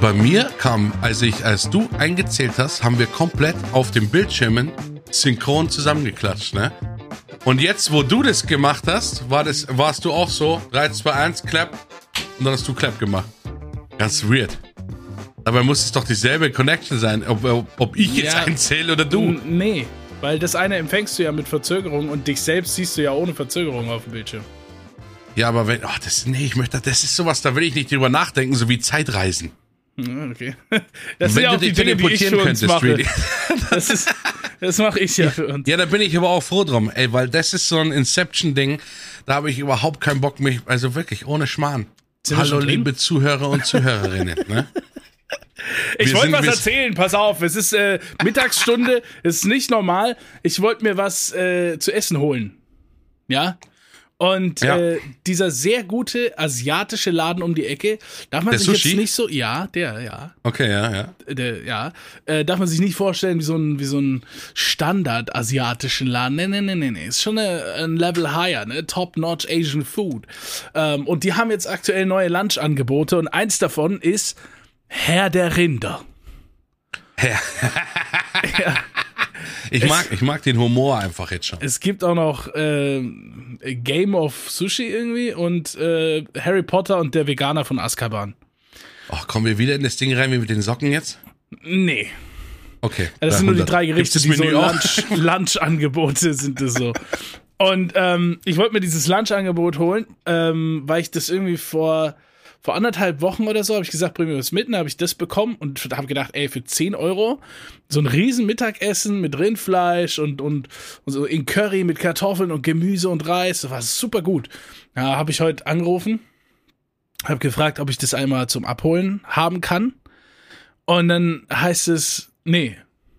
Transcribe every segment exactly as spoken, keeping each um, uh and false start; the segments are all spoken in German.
bei mir kam, als ich, als du eingezählt hast, haben wir komplett auf den Bildschirmen synchron zusammengeklatscht, ne? Und jetzt, wo du das gemacht hast, war das, warst du auch so, drei, zwei, eins, Clap, und dann hast du Clap gemacht. Ganz weird. Dabei muss es doch dieselbe Connection sein, ob, ob, ob ich jetzt Ja, einzähle oder du. n- Nee, weil das eine empfängst du ja mit Verzögerung und dich selbst siehst du ja ohne Verzögerung auf dem Bildschirm. Ja, aber wenn, oh, das, nee, ich möchte, das ist sowas, da will ich nicht drüber nachdenken, so wie Zeitreisen. Hm, Okay. Das sind Wenn ja du auch die dich Dinge, die ich teleportieren für uns könntest, mache. really. Das ist, das mache ich ja für uns. Ja, da bin ich aber auch froh drum, ey, weil das ist so ein Inception-Ding, da habe ich überhaupt keinen Bock, mich, also wirklich, ohne Schmarrn. Sind wir Hallo, schon drin? liebe Zuhörer und Zuhörerinnen, ne? Ich Wir wollte sind- was wir- erzählen, pass auf, es ist äh, Mittagsstunde, es ist nicht normal. Ich wollte mir was äh, zu essen holen. Ja? Und Ja. äh, dieser sehr gute asiatische Laden um die Ecke, darf man Der sich Sushi? jetzt nicht so, ja, der, ja, Okay, ja, ja. der, ja, äh, darf man sich nicht vorstellen wie so ein, wie so ein Standard-asiatischen Laden. Nee, nee, nee, nee, nee, ist schon eine, ein Level higher, ne, Top-Notch Asian Food. Ähm, und die haben jetzt aktuell neue Lunchangebote und eins davon ist Herr der Rinder. Ich mag, ich mag den Humor einfach jetzt schon. Es gibt auch noch äh, Game of Sushi irgendwie und äh, Harry Potter und der Veganer von Azkaban. Ach, kommen wir wieder in das Ding rein wie mit den Socken jetzt? Nee. Okay. Das sind nur die hundert. drei Gerichte, Gibt's das die so Menü auch? Lunch, Lunch-Angebote sind das so. Und ähm, ich wollte mir dieses Lunch-Angebot holen, ähm, weil ich das irgendwie vor, vor anderthalb Wochen oder so, habe ich gesagt, bring mir was mit, dann habe ich das bekommen und habe gedacht, ey, für zehn Euro so ein riesen Mittagessen mit Rindfleisch und, und, und so in Curry mit Kartoffeln und Gemüse und Reis, das war super gut. Ja, habe ich heute angerufen, habe gefragt, ob ich das einmal zum Abholen haben kann und dann heißt es, nee.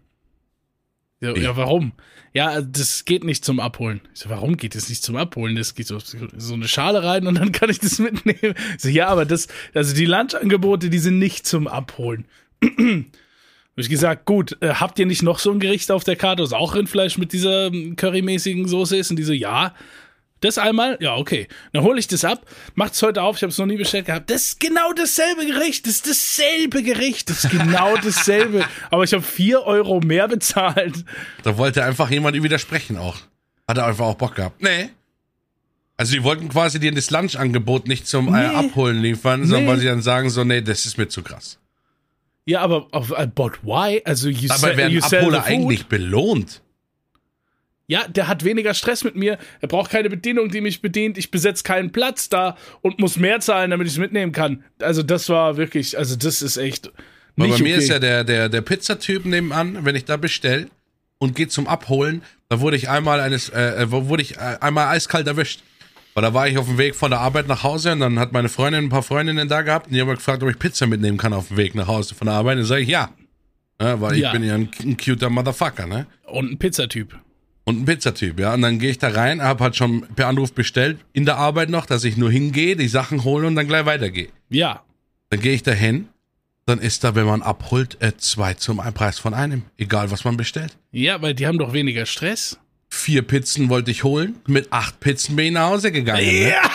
Ja, ja, warum? Ja, das geht nicht zum Abholen. Ich so, warum geht das nicht zum Abholen? Das geht so, so eine Schale rein und dann kann ich das mitnehmen. Ich so, ja, aber das, also die Lunchangebote, die sind nicht zum Abholen. Habe ich gesagt, gut, äh, habt ihr nicht noch so ein Gericht auf der Karte, was auch Rindfleisch mit dieser ähm, currymäßigen Soße ist? Und die so, ja. Das einmal? Ja, okay. Dann hole ich das ab, macht's heute auf, ich habe es noch nie bestellt gehabt. Das ist genau dasselbe Gericht, das ist dasselbe Gericht, das ist genau dasselbe. Aber ich habe vier Euro mehr bezahlt. Da wollte einfach jemand widersprechen auch. Hat er einfach auch Bock gehabt. Nee. Also die wollten quasi dir das Lunchangebot nicht zum äh, Nee. Abholen liefern, sondern Nee. weil sie dann sagen so, nee, das ist mir zu krass. Ja, aber auf, but why? Also you Aber sell, werden you sell Abholer the food. eigentlich belohnt? Ja, der hat weniger Stress mit mir. Er braucht keine Bedienung, die mich bedient. Ich besetze keinen Platz da und muss mehr zahlen, damit ich es mitnehmen kann. Also das war wirklich, also das ist echt Weil nicht bei mir okay. ist ja der, der, der Pizzatyp nebenan, wenn ich da bestell und gehe zum Abholen, da wurde ich einmal eines, äh, wurde ich äh, einmal eiskalt erwischt. Weil da war ich auf dem Weg von der Arbeit nach Hause und dann hat meine Freundin ein paar Freundinnen da gehabt und die haben mich gefragt, ob ich Pizza mitnehmen kann auf dem Weg nach Hause von der Arbeit. Und dann sage ich ja. ja weil Ja. ich bin ja ein, ein cuter Motherfucker, ne? Und ein Pizzatyp. Und ein Pizzatyp, ja. Und dann gehe ich da rein, hab halt schon per Anruf bestellt, in der Arbeit noch, dass ich nur hingehe, die Sachen hole und dann gleich weitergehe. Ja. Dann gehe ich da hin, dann ist da, wenn man abholt, äh, zwei zum Preis von einem. Egal, was man bestellt. Ja, weil die haben doch weniger Stress. Vier Pizzen wollte ich holen, mit acht Pizzen bin ich nach Hause gegangen. Ne? Ja.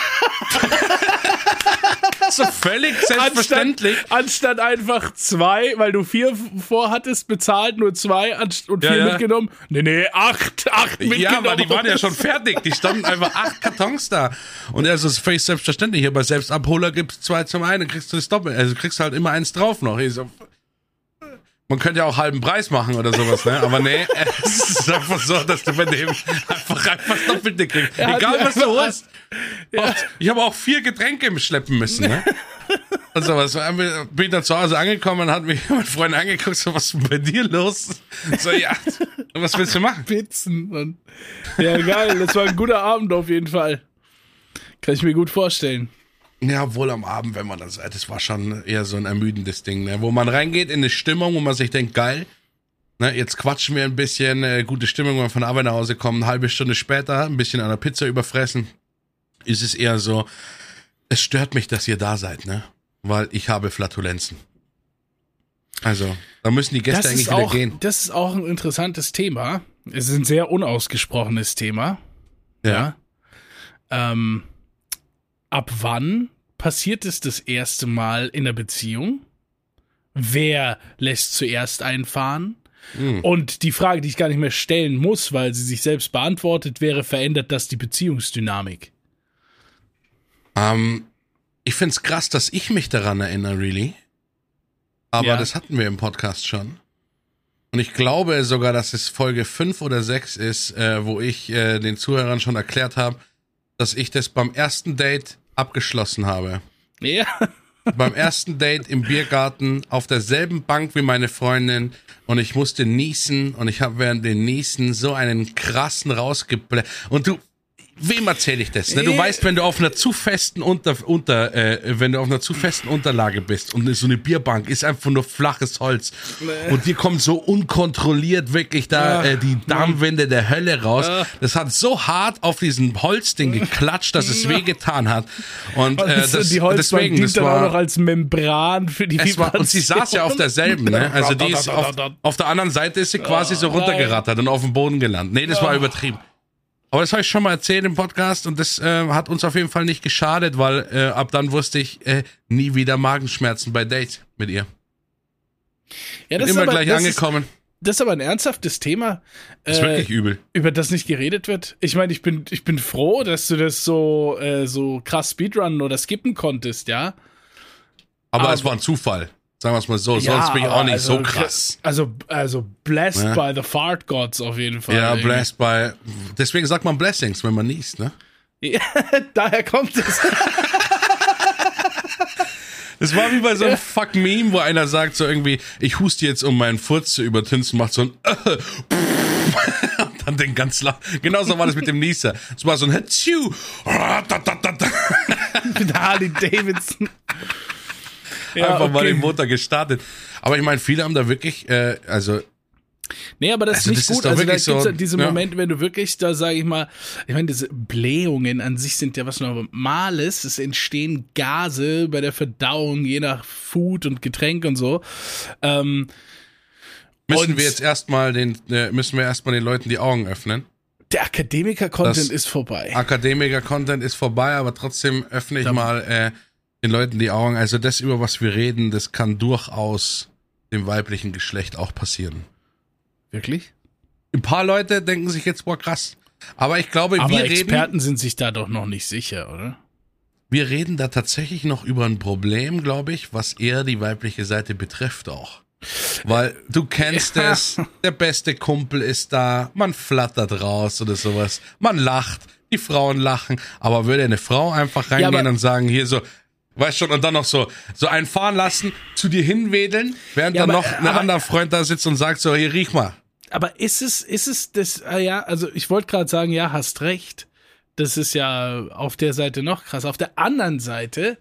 So völlig selbstverständlich. Anstatt, anstatt einfach zwei, weil du vier vorhattest, bezahlt, nur zwei anst- und Ja, vier ja. mitgenommen. Nee, nee, acht, acht mitgenommen. Ja, aber die waren ja schon fertig. Die standen einfach acht Kartons da. Und also es ist völlig selbstverständlich. Hier bei Selbstabholer gibt's zwei zum einen, kriegst du das Doppel. Also kriegst du halt immer eins drauf noch. Ich so, man könnte ja auch halben Preis machen oder sowas, ne? Aber nee, es ist einfach so, dass du bei dem einfach einfach das Doppelte kriegst. Er hat Egal, mir was du einfach- holst. Ich habe auch vier Getränke schleppen müssen, ne? Also was, bin ich dann zu Hause angekommen und hat mich mein Freund angeguckt, so, was ist denn bei dir los? So, ja, was willst du machen? Pizzen. Und ja, geil. Das war ein guter Abend auf jeden Fall. Kann ich mir gut vorstellen. Ja, wohl am Abend, wenn man das, das war schon eher so ein ermüdendes Ding, ne? Wo man reingeht in eine Stimmung, wo man sich denkt, geil, ne, jetzt quatschen wir ein bisschen, äh, gute Stimmung, wenn wir von der Arbeit nach Hause kommen, eine halbe Stunde später, ein bisschen an der Pizza überfressen, ist es eher so, es stört mich, dass ihr da seid, ne? Weil ich habe Flatulenzen. Also, da müssen die Gäste Das eigentlich ist, wieder auch, gehen. das ist auch ein interessantes Thema. Es ist ein sehr unausgesprochenes Thema. Ja. Ähm, ab wann passiert es das erste Mal in der Beziehung, wer lässt zuerst einfahren? Mhm. Und die Frage, die ich gar nicht mehr stellen muss, weil sie sich selbst beantwortet wäre, verändert das die Beziehungsdynamik? Ähm, ich find's krass, dass ich mich daran erinnere, really. Aber Ja. das hatten wir im Podcast schon. Und ich glaube sogar, dass es Folge fünf oder sechs ist, äh, wo ich äh, den Zuhörern schon erklärt habe, dass ich das beim ersten Date abgeschlossen habe. Ja. Beim ersten Date im Biergarten auf derselben Bank wie meine Freundin und ich musste niesen und ich habe während dem Niesen so einen krassen rausgebläht. Und du, wem erzähle ich das? Ne? Du Äh. weißt, wenn du auf einer zu festen unter, unter äh, wenn du auf einer zu festen Unterlage bist und so eine Bierbank ist einfach nur flaches Holz und dir kommt so unkontrolliert wirklich da äh, die Darmwände der Hölle raus. Das hat so hart auf diesen Holzding geklatscht, dass es wehgetan hat. Und äh, das, die Holzbank deswegen, dient das dann auch war, noch als Membran für die es war, und sie saß ja auf derselben, ne? Also die ist auf, Vibration. auf der anderen Seite ist sie quasi so Oh, nein. runtergerattert und auf den Boden gelandet. Nee, das war Oh. übertrieben. Aber das habe ich schon mal erzählt im Podcast und das äh, hat uns auf jeden Fall nicht geschadet, weil äh, ab dann wusste ich äh, nie wieder Magenschmerzen bei Dates mit ihr. Ja, Bin das ist immer aber, gleich das angekommen. Ist, das ist aber ein ernsthaftes Thema, Das ist äh, wirklich übel. über das nicht geredet wird. Ich meine, ich bin, ich bin froh, dass du das so, äh, so krass speedrunnen oder skippen konntest, ja. Aber, aber- es war ein Zufall. Sagen wir es mal so. Ja, Sonst bin ich auch aber nicht also, so krass. Also, also blessed Ja. by the fart gods auf jeden Fall. Ja, irgendwie. blessed by. Deswegen sagt man Blessings, wenn man niest, ne? Ja, daher kommt es. Das war wie bei so einem Fuck-Meme, wo einer sagt so irgendwie, ich huste jetzt, um meinen Furz zu übertünchen, macht so ein äh, und dann den ganz laut. Genauso war das mit dem Nieser. Es war so ein Hatschu. Mit Harley Davidson. Ja, Einfach mal okay. den Motor gestartet. Aber ich meine, viele haben da wirklich, äh, also Nee, aber das Also ist nicht das ist gut. doch Also da wirklich gibt's so, ja diese ja. Momente, wenn du wirklich, da sage ich mal, ich meine, diese Blähungen an sich sind ja was Normales. Es entstehen Gase bei der Verdauung, je nach Food und Getränk und so. Ähm, müssen und wir jetzt erstmal den, äh, müssen wir erstmal den Leuten die Augen öffnen. der Akademiker-Content Das- ist vorbei. Akademiker-Content ist vorbei, aber trotzdem öffne ich Ja. mal äh, den Leuten die Augen. Also das, über was wir reden, das kann durchaus dem weiblichen Geschlecht auch passieren. Wirklich? Ein paar Leute denken sich jetzt, boah, krass. Aber ich glaube, Aber wir reden, Experten sind sich da doch noch nicht sicher, oder? wir reden da tatsächlich noch über ein Problem, glaube ich, was eher die weibliche Seite betrifft auch. Weil du kennst Ja. es, der beste Kumpel ist da, man flattert raus oder sowas, man lacht, die Frauen lachen, aber würde eine Frau einfach reingehen aber- und sagen, hier so, weißt schon, und dann noch so, so einen fahren lassen, zu dir hinwedeln, während Ja, dann aber- noch ein aber- anderer Freund da sitzt und sagt so, hier riech mal. Aber ist es, ist es das, ah ja, also ich wollte gerade sagen, ja, hast recht. Das ist ja auf der Seite noch krass. Auf der anderen Seite,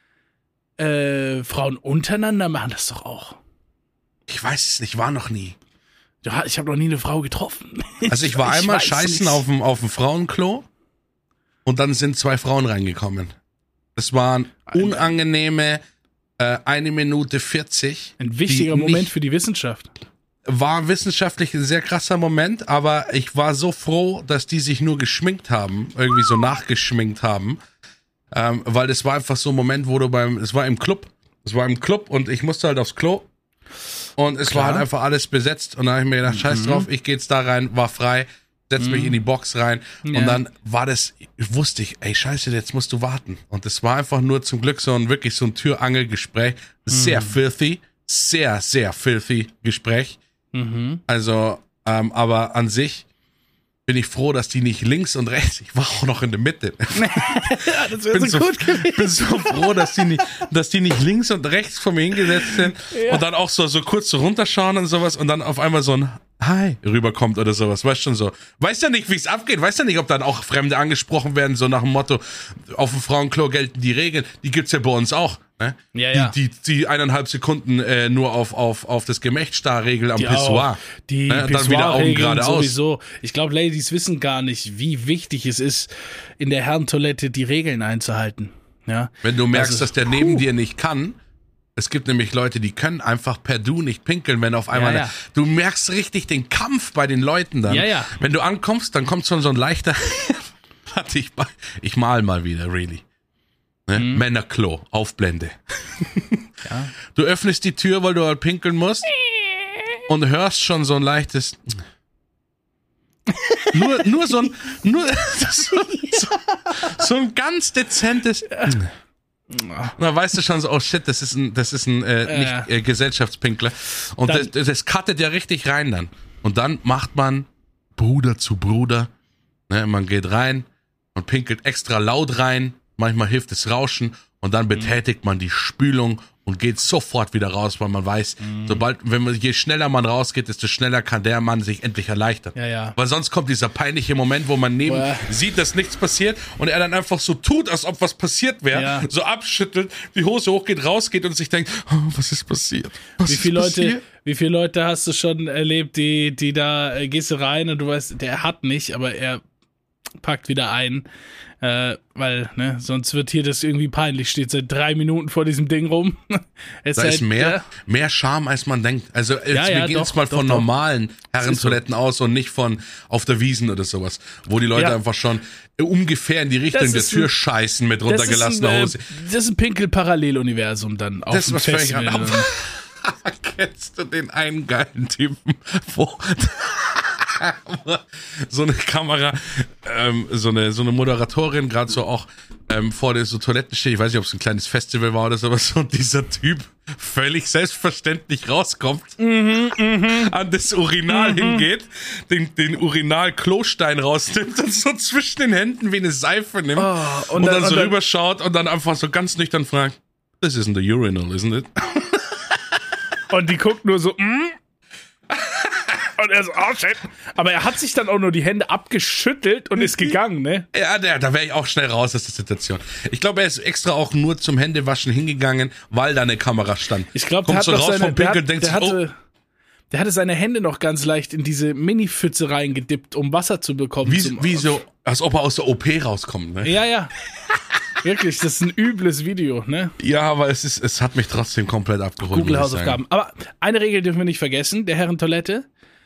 äh, Frauen untereinander machen das doch auch. Ich weiß es nicht, war noch nie. Ja, ich habe noch nie eine Frau getroffen. Also ich war einmal weiß scheißen nicht. auf dem, auf dem Frauenklo und dann sind zwei Frauen reingekommen. Das waren unangenehme äh, eine Minute vierzig. Ein wichtiger die Moment nicht- für die Wissenschaft. War wissenschaftlich ein sehr krasser Moment, aber ich war so froh, dass die sich nur geschminkt haben, irgendwie so nachgeschminkt haben, ähm, weil das war einfach so ein Moment, wo du beim, es war im Club, es war im Club und ich musste halt aufs Klo und es Klar. war halt einfach alles besetzt und dann habe ich mir gedacht, scheiß drauf, ich gehe jetzt da rein, war frei, setz mich in die Box rein Ja. und dann war das, wusste ich, ey scheiße, jetzt musst du warten und es war einfach nur zum Glück so ein, wirklich so ein Türangelgespräch, sehr filthy, sehr, sehr filthy Gespräch. Mhm. Also, ähm, aber an sich bin ich froh, dass die nicht links und rechts, ich war auch noch in der Mitte. Ja, das wäre Bin so so, gut gewesen. bin so froh, dass die nicht, dass die nicht links und rechts von mir hingesetzt sind Ja. und dann auch so, so kurz so runterschauen und sowas und dann auf einmal so ein Hi rüberkommt oder sowas, weißt schon so. Weißt ja nicht, wie es abgeht, weißt ja nicht, ob dann auch Fremde angesprochen werden, so nach dem Motto, auf dem Frauenklo gelten die Regeln, die gibt's ja bei uns auch, ne? Ja, ja. Die, die, die eineinhalb Sekunden äh, nur auf, auf, auf das Gemächtstarr-Regel am Die Pissoir. auch. Die Ne? Dann wieder Augen Pissoir-Regeln geradeaus. sowieso. Ich glaube, Ladies wissen gar nicht, wie wichtig es ist, in der Herrentoilette die Regeln einzuhalten. Ja. Wenn du merkst, Also, dass der neben dir nicht kann, es gibt nämlich Leute, die können einfach per Du nicht pinkeln, wenn auf einmal, Ja, ja. du merkst richtig den Kampf bei den Leuten dann. Ja, ja. Wenn du ankommst, dann kommt schon so ein leichter, warte, ich, ich mal mal wieder, really. Ne? Mhm. Männerklo, Aufblende. Ja. Du öffnest die Tür, weil du halt pinkeln musst und hörst schon so ein leichtes nur, nur so ein nur so, so, so ein ganz dezentes Na, weißt du schon so, oh shit, das ist ein, das ist ein äh, nicht äh, Gesellschaftspinkler. Und Dann, das, das cuttet ja richtig rein dann. Und dann macht man Bruder zu Bruder. Ne, man geht rein, man pinkelt extra laut rein, manchmal hilft das Rauschen und dann betätigt man die Spülung und geht sofort wieder raus, weil man weiß, mhm. sobald, wenn man, je schneller man rausgeht, desto schneller kann der Mann sich endlich erleichtern. Ja, ja. Weil sonst kommt dieser peinliche Moment, wo man neben Boah. sieht, dass nichts passiert und er dann einfach so tut, als ob was passiert wäre, ja. so abschüttelt, die Hose hochgeht, rausgeht und sich denkt, oh, was ist passiert? Was wie viele ist Leute, passiert? Wie viele Leute hast du schon erlebt, die, die da, äh, gehst du rein und du weißt, der hat nicht, aber er packt wieder ein. Äh, weil, ne, sonst wird hier das irgendwie peinlich, steht seit drei Minuten vor diesem Ding rum. Es da halt, ist mehr, ja. mehr Charme, als man denkt. Also jetzt, ja, ja, wir gehen doch, jetzt mal doch, von doch. normalen Herrentoiletten so. aus und nicht von auf der Wiesn oder sowas, wo die Leute ja. einfach schon ungefähr in die Richtung der Tür ein, scheißen mit runtergelassener ein, Hose. Das ist ein Pinkel-Paralleluniversum dann. Auf das ist was völlig Festival. anderes. Kennst du den einen geilen Typen, wo so eine Kamera, ähm, so eine so eine Moderatorin gerade so auch ähm, vor der so Toiletten steht, ich weiß nicht, ob es ein kleines Festival war oder sowas, und dieser Typ völlig selbstverständlich rauskommt, mhm, mh. an das Urinal mhm. hingeht, den, den Urinal-Klostein rausnimmt und so zwischen den Händen wie eine Seife nimmt oh, und, und, dann, dann und so dann, rüberschaut und dann einfach so ganz nüchtern fragt, this isn't the urinal, isn't it? Und die guckt nur so, mm? Und er so, oh shit. Aber er hat sich dann auch nur die Hände abgeschüttelt und ist gegangen, ne? Ja, da, da wäre ich auch schnell raus aus der Situation. Ich glaube, er ist extra auch nur zum Händewaschen hingegangen, weil da eine Kamera stand. Ich glaube, der hat so noch raus seine, vom Pinkel, der, denkt der sich, hatte, oh. der hatte seine Hände noch ganz leicht in diese Mini-Pfütze reingedippt, um Wasser zu bekommen. Wie, zum, wie so, als ob er aus der O P rauskommt, ne? Ja, ja. Wirklich, das ist ein übles Video, ne? Ja, aber es ist, es hat mich trotzdem komplett abgeholt. Google-Hausaufgaben. Aber eine Regel dürfen wir nicht vergessen, der Herrentoilette.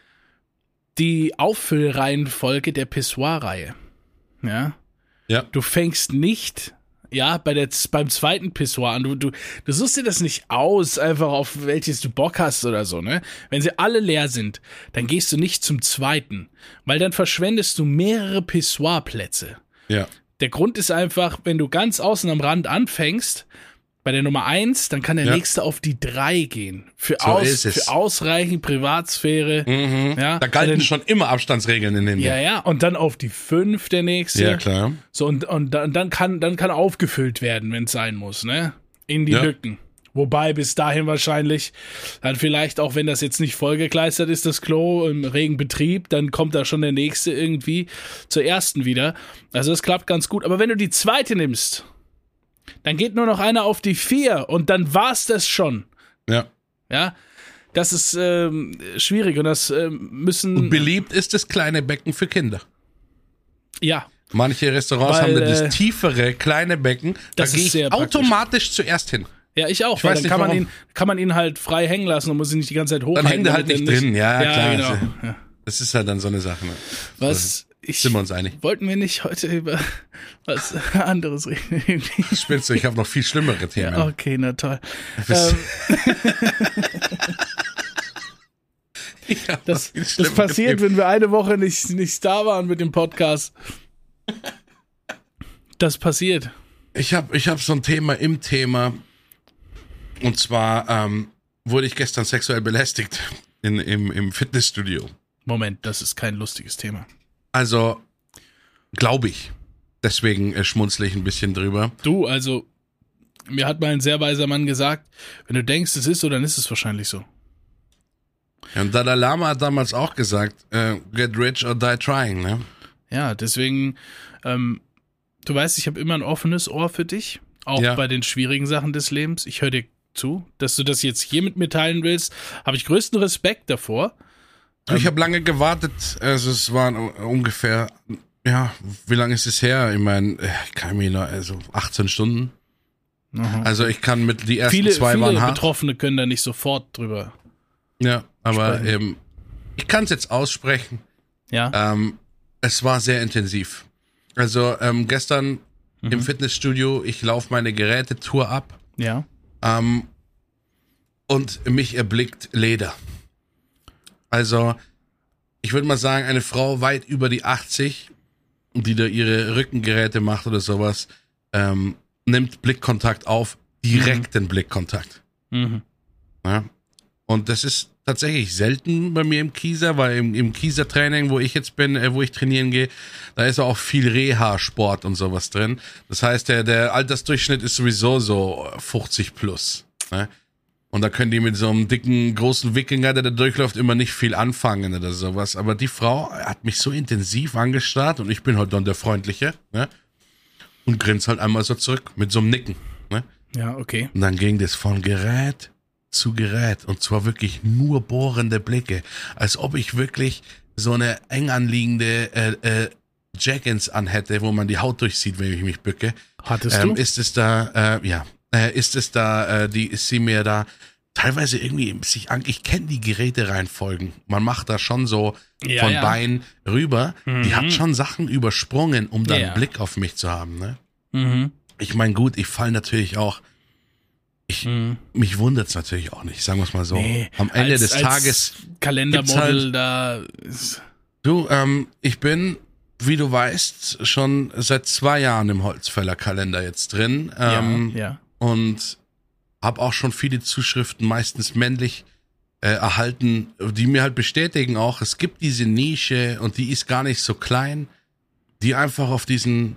Die Auffüllreihenfolge der Pissoir-Reihe. Ja. Ja. Du fängst nicht, ja, bei der, beim zweiten Pissoir an. Du, du, du suchst dir das nicht aus, einfach auf welches du Bock hast oder so, ne? Wenn sie alle leer sind, dann gehst du nicht zum zweiten, weil dann verschwendest du mehrere Pissoirplätze. Ja. Der Grund ist einfach, wenn du ganz außen am Rand anfängst, bei der Nummer eins, dann kann der ja. nächste auf die drei gehen. Für, so aus, ist es. für ausreichend Privatsphäre. Mhm. Ja. Da galten dann, schon immer Abstandsregeln in dem Ja, ja. Und dann auf die fünf der nächste. Ja, klar. So, und, und dann, dann, kann, dann kann aufgefüllt werden, wenn es sein muss, ne? In die ja. Lücken. Wobei bis dahin wahrscheinlich, dann vielleicht auch, wenn das jetzt nicht vollgekleistert ist, das Klo im regen Betrieb, dann kommt da schon der nächste irgendwie zur ersten wieder. Also das klappt ganz gut. Aber wenn du die zweite nimmst, dann geht nur noch einer auf die vier und dann war's das schon. Ja. Ja, das ist ähm, schwierig und das ähm, müssen... Und beliebt ist das kleine Becken für Kinder. Ja. Manche Restaurants Weil, haben dann äh, das tiefere, kleine Becken. Da gehe ich automatisch zuerst hin. Ja, ich auch, ich weil weiß dann nicht, kann man, warum. ihn, kann man ihn halt frei hängen lassen und muss ihn nicht die ganze Zeit hochhalten. Dann hängt er halt nicht drin, ja, ja klar. Genau. Also, Ja. Das ist halt dann so eine Sache. Ne? Was, ich, sind wir uns einig? Wollten wir nicht heute über was anderes reden? Spinnst du, ich habe noch viel schlimmere Themen. Ja, okay, na toll. Ähm, das, das passiert, wenn wir eine Woche nicht, nicht da waren mit dem Podcast. Das passiert. Ich habe ich hab so ein Thema im Thema. Und zwar ähm, wurde ich gestern sexuell belästigt in, im, im Fitnessstudio. Moment, das ist kein lustiges Thema. Also, glaube ich. Deswegen äh, schmunzle ich ein bisschen drüber. Du, also, mir hat mal ein sehr weiser Mann gesagt, wenn du denkst, es ist so, dann ist es wahrscheinlich so. Ja, und Dalai Lama hat damals auch gesagt, äh, get rich or die trying, ne? Ja, deswegen, ähm, du weißt, ich habe immer ein offenes Ohr für dich, auch ja. bei den schwierigen Sachen des Lebens. Ich höre dir zu, dass du das jetzt hier mit mir teilen willst, habe ich größten Respekt davor. Ich habe lange gewartet, also es waren ungefähr, ja, wie lange ist es her? Ich meine, ich kann mich noch, also achtzehn Stunden. Aha. Also ich kann mit, die ersten viele, zwei viele waren hart. Betroffene können da nicht sofort drüber Ja, aber sprechen. ähm, ich kann es jetzt aussprechen. Ja. Ähm, es war sehr intensiv. Also ähm, gestern mhm. im Fitnessstudio, ich laufe meine Gerätetour ab. Ja. Ähm, und mich erblickt Leder. Also, ich würde mal sagen, eine Frau weit über die achtzig, die da ihre Rückengeräte macht oder sowas, ähm, nimmt Blickkontakt auf, direkten mhm. Blickkontakt. Mhm. Ja. Und das ist tatsächlich selten bei mir im Kieser, weil im, im Kieser-Training, wo ich jetzt bin, äh, wo ich trainieren gehe, da ist auch viel Reha-Sport und sowas drin. Das heißt, der, der Altersdurchschnitt ist sowieso so fünfzig plus. Ne? Und da können die mit so einem dicken, großen Wikinger, der da durchläuft, immer nicht viel anfangen oder sowas. Aber die Frau hat mich so intensiv angestarrt und ich bin halt dann der Freundliche, ne? Und grinst halt einmal so zurück mit so einem Nicken. Ne? Ja, okay. Und dann ging das von Gerät zu Gerät und zwar wirklich nur bohrende Blicke, als ob ich wirklich so eine eng anliegende äh, äh, Jackins anhätte, wo man die Haut durchsieht, wenn ich mich bücke. Hattest ähm, du? Ist es da, äh, ja, äh, ist es da, äh, die ist sie mir da teilweise irgendwie sich an, ich kenne die Gerätereihenfolgen. Man macht da schon so ja, von ja. Bein rüber. Mhm. Die hat schon Sachen übersprungen, um dann ja. einen Blick auf mich zu haben. Ne? Mhm. Ich meine, gut, ich fall natürlich auch. Ich, mhm. Mich wundert's natürlich auch nicht, sagen wir es mal so. Nee, Am Ende als, des als Tages. Kalendermodel halt, da. Ist du, ähm, ich bin, wie du weißt, schon seit zwei Jahren im Holzfäller-Kalender jetzt drin. Ähm, ja, ja. Und habe auch schon viele Zuschriften, meistens männlich, äh, erhalten, die mir halt bestätigen auch, es gibt diese Nische und die ist gar nicht so klein, die einfach auf diesen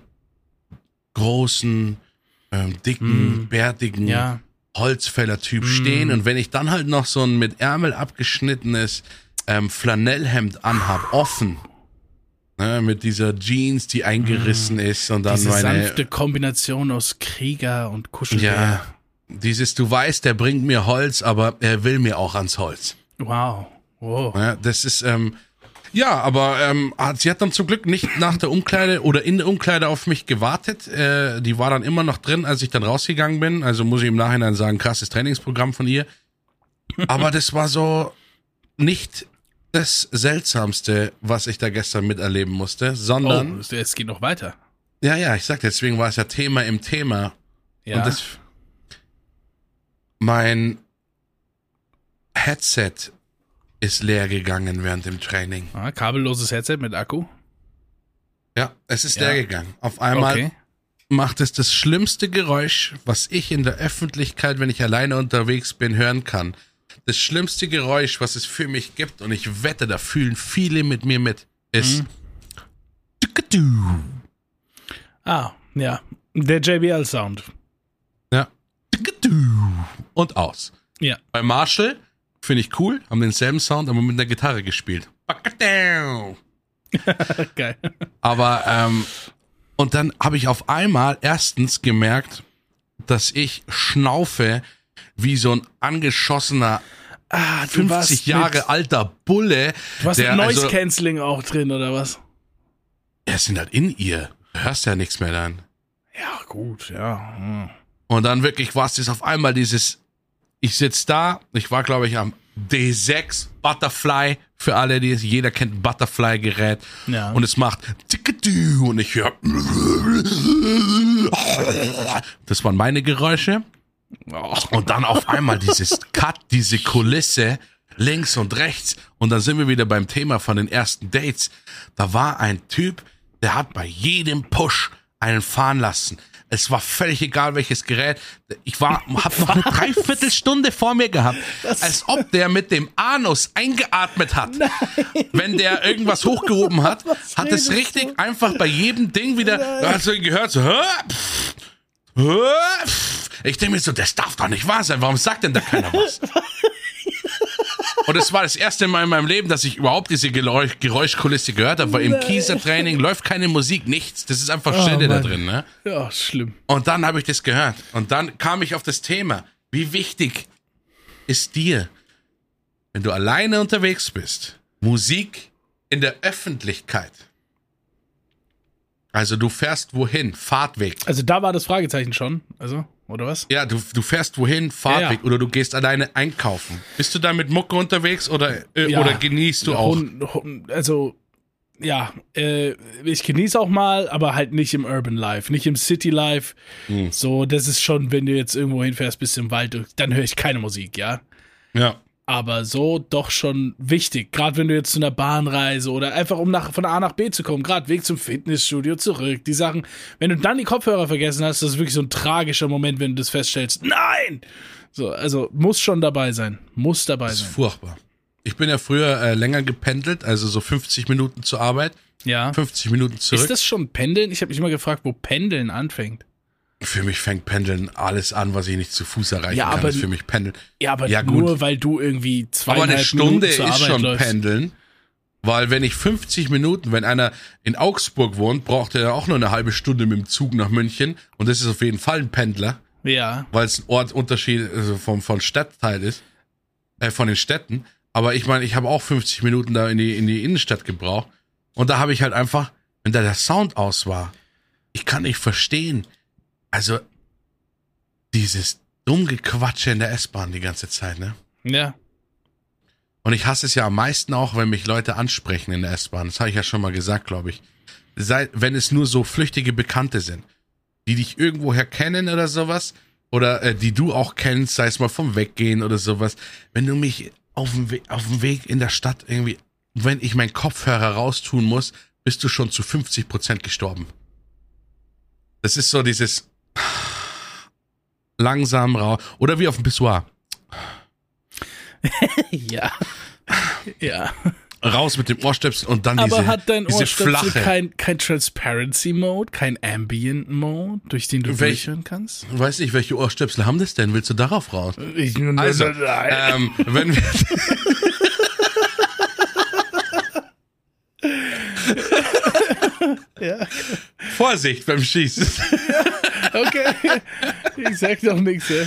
großen, ähm, dicken, mm. bärtigen ja. Holzfäller-Typ mm. stehen. Und wenn ich dann halt noch so ein mit Ärmel abgeschnittenes ähm, Flanellhemd anhab, offen, ne, mit dieser Jeans, die eingerissen mm. ist und dann Diese meine sanfte Kombination aus Krieger und Kuschelbär. Ja, dieses, du weißt, der bringt mir Holz, aber er will mir auch ans Holz. Wow. Wow. Ja, das ist, ähm, ja, aber ähm, sie hat dann zum Glück nicht nach der Umkleide oder in der Umkleide auf mich gewartet. Äh, die war dann immer noch drin, als ich dann rausgegangen bin. Also muss ich im Nachhinein sagen, krasses Trainingsprogramm von ihr. Aber das war so nicht das Seltsamste, was ich da gestern miterleben musste, sondern... Oh, es geht noch weiter. Ja, ja, ich sag, deswegen war es ja Thema im Thema. Ja. Und das... Mein Headset ist leer gegangen während dem Training. Ah, kabelloses Headset mit Akku? Ja, es ist Ja. leer gegangen. Auf einmal Okay. macht es das schlimmste Geräusch, was ich in der Öffentlichkeit, wenn ich alleine unterwegs bin, hören kann. Das schlimmste Geräusch, was es für mich gibt, und ich wette, da fühlen viele mit mir mit, ist Mhm. Ah, ja. Der J B L-Sound. ja und aus. Ja. Bei Marshall finde ich cool, haben denselben Sound, aber mit einer Gitarre gespielt. Geil. Aber, ähm, und dann habe ich auf einmal erstens gemerkt, dass ich schnaufe wie so ein angeschossener Ah, du fünfzig warst Jahre mit, alter Bulle. Du warst der, mit Noise also, Cancelling auch drin, oder was? ja, es sind halt in ihr. Du hörst ja nichts mehr dann. Ja, gut, ja. Hm. Und dann wirklich war es das auf einmal dieses, ich sitz da, ich war glaube ich am D sechs Butterfly, für alle, die es, jeder kennt ein Butterfly-Gerät. Ja. Und es macht und ich höre, das waren meine Geräusche. Oh. Und dann auf einmal dieses Cut, diese Kulisse links und rechts. Und dann sind wir wieder beim Thema von den ersten Dates. Da war ein Typ, der hat bei jedem Push einen fahren lassen. Es war völlig egal, welches Gerät. Ich war, hab noch eine Dreiviertelstunde vor mir gehabt, Das als ob der mit dem Anus eingeatmet hat. Nein. Wenn der irgendwas hochgehoben hat, Was hat es richtig du? einfach bei jedem Ding wieder, da hast du gehört, so, hör, pff, hör, pff. Ich denke mir so, das darf doch nicht wahr sein. Warum sagt denn da keiner was? Und es war das erste Mal in meinem Leben, dass ich überhaupt diese Geräusch, Geräuschkulisse gehört habe, weil im Kieser-Training läuft keine Musik, nichts. Das ist einfach Stille oh, da drin. Ne? Ja, schlimm. Und dann habe ich das gehört. Und dann kam ich auf das Thema. Wie wichtig ist dir, wenn du alleine unterwegs bist, Musik in der Öffentlichkeit? Also du fährst wohin? Fahrtweg. Also da war das Fragezeichen schon, also, oder was? Ja, du, du fährst wohin? Fahrtweg. Ja, ja. Oder du gehst alleine einkaufen. Bist du da mit Mucke unterwegs oder, äh, Ja. oder genießt du auch? Hun- Hun- Also, ja, äh, ich genieße auch mal, aber halt nicht im Urban Life, nicht im City Life. Hm. So, das ist schon, wenn du jetzt irgendwo hinfährst, bist im Wald, dann höre ich keine Musik, ja. Ja. Aber so doch schon wichtig, gerade wenn du jetzt zu einer Bahnreise oder einfach um nach, von A nach B zu kommen, gerade Weg zum Fitnessstudio, zurück, die Sachen, wenn du dann die Kopfhörer vergessen hast, das ist wirklich so ein tragischer Moment, wenn du das feststellst. Nein! So, also muss schon dabei sein, muss dabei Das ist sein. furchtbar. Ich bin ja früher äh, länger gependelt, also so fünfzig Minuten zur Arbeit, Ja. fünfzig Minuten zurück. Ist das schon Pendeln? Ich habe mich immer gefragt, wo Pendeln anfängt. Für mich fängt Pendeln alles an, was ich nicht zu Fuß erreichen Ja, kann, aber- ist für mich Pendeln. Ja, aber Ja, nur gut. weil du irgendwie Aber zweieinhalb eine Stunde Minuten zur ist Arbeit schon läufst. Pendeln, weil wenn ich fünfzig Minuten, wenn einer in Augsburg wohnt, braucht er auch nur eine halbe Stunde mit dem Zug nach München und das ist auf jeden Fall ein Pendler, Ja, weil es ein Ortsunterschied also vom, von Stadtteil ist, äh, von den Städten. Aber ich meine, ich habe auch fünfzig Minuten da in die, in die Innenstadt gebraucht und da habe ich halt einfach, wenn da der Sound aus war, ich kann nicht verstehen, also dieses Dummgequatsche in der S-Bahn die ganze Zeit, ne? ja. Und ich hasse es ja am meisten auch, wenn mich Leute ansprechen in der S-Bahn. Das habe ich ja schon mal gesagt, glaube ich. Sei, wenn es nur so flüchtige Bekannte sind, die dich irgendwoher kennen oder sowas, oder äh, die du auch kennst, sei es mal vom Weggehen oder sowas. Wenn du mich auf dem Weg, auf dem Weg in der Stadt irgendwie, wenn ich meinen Kopfhörer raustun muss, bist du schon zu fünfzig Prozent gestorben. Das ist so dieses langsam raus. Oder wie auf dem Pissoir. Ja. Ja. Raus mit dem Ohrstöpsel und dann Aber diese, hat dein diese Ohrstöpsel flache. kein, kein Transparency-Mode, kein Ambient-Mode, durch den du Welch- durchhören kannst? Weiß nicht, welche Ohrstöpsel haben das denn? Willst du darauf raus? Ich, Also, nein. ähm, wenn wir, Ja. Vorsicht beim Schießen. Okay. Ich sag doch nichts, ja.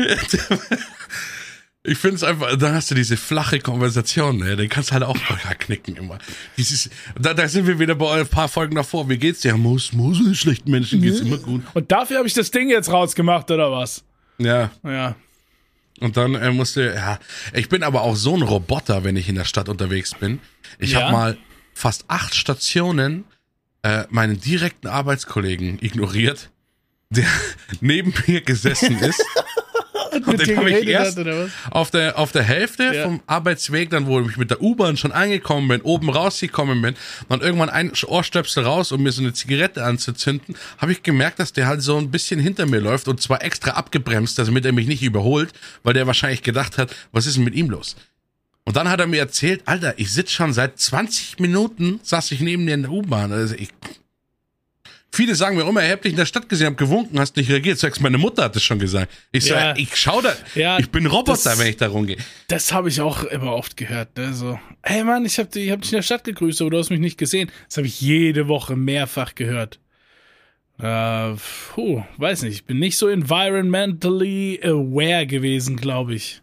Ich finde es einfach, dann hast du diese flache Konversation, ne? Den kannst du halt auch knicken immer. Dieses, da, da sind wir wieder bei ein paar Folgen davor. Wie geht's dir? Muss, muss, den schlechten Menschen geht's immer gut. Und dafür habe ich das Ding jetzt rausgemacht, oder was? Ja. Ja. Und dann äh, musste, ja. Ich bin aber auch so ein Roboter, wenn ich in der Stadt unterwegs bin. Ich Ja? habe mal fast acht Stationen äh, meinen direkten Arbeitskollegen ignoriert, der neben mir gesessen ist. Und Mit den dir habe ich geredet erst hat, oder was? auf der, auf der Hälfte Ja. vom Arbeitsweg, dann wo ich mit der U-Bahn schon angekommen bin, oben rausgekommen bin, dann irgendwann ein Ohrstöpsel raus, um mir so eine Zigarette anzuzünden, habe ich gemerkt, dass der halt so ein bisschen hinter mir läuft und zwar extra abgebremst, damit er mich nicht überholt, weil der wahrscheinlich gedacht hat, was ist denn mit ihm los? Und dann hat er mir erzählt, Alter, ich sitze schon seit zwanzig Minuten, saß ich neben dir in der U-Bahn. Also ich, viele sagen mir immer, ich hab dich in der Stadt gesehen, hab gewunken, hast nicht reagiert. Sagst, meine Mutter hat das schon gesagt. Ich so, Ja. ich schau da, Ja, ich bin Roboter, das- wenn ich da rumgehe. Das habe ich auch immer oft gehört, ne? So, hey Mann, ich habe ich hab dich in der Stadt gegrüßt, aber du hast mich nicht gesehen. Das habe ich jede Woche mehrfach gehört. Äh, puh, weiß nicht. Ich bin nicht so environmentally aware gewesen, glaube ich.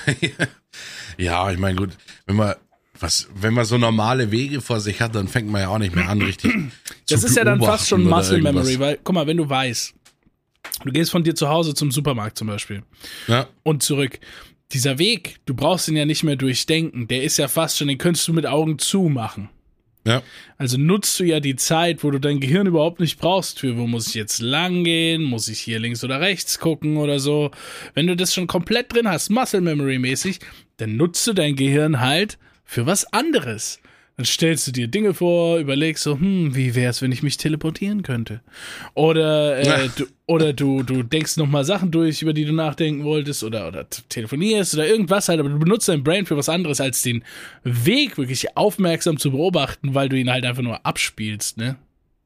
Ja, ich meine, gut, wenn man, was, wenn man so normale Wege vor sich hat, dann fängt man ja auch nicht mehr an, richtig Das zu ist ja dann fast schon beobachten Muscle oder irgendwas. Memory, weil, guck mal, wenn du weißt, du gehst von dir zu Hause zum Supermarkt zum Beispiel Ja, und zurück. Dieser Weg, du brauchst ihn ja nicht mehr durchdenken. Der ist ja fast schon, den könntest du mit Augen zumachen. ja. Also nutzt du ja die Zeit, wo du dein Gehirn überhaupt nicht brauchst für, wo muss ich jetzt lang gehen, muss ich hier links oder rechts gucken oder so. Wenn du das schon komplett drin hast, Muscle Memory mäßig, dann nutzt du dein Gehirn halt für was anderes. Dann stellst du dir Dinge vor, überlegst so, hm, wie wär's, wenn ich mich teleportieren könnte? Oder, äh, du, oder du, du denkst nochmal Sachen durch, über die du nachdenken wolltest, oder, oder t- telefonierst oder irgendwas halt, aber du benutzt dein Brain für was anderes, als den Weg wirklich aufmerksam zu beobachten, weil du ihn halt einfach nur abspielst, ne?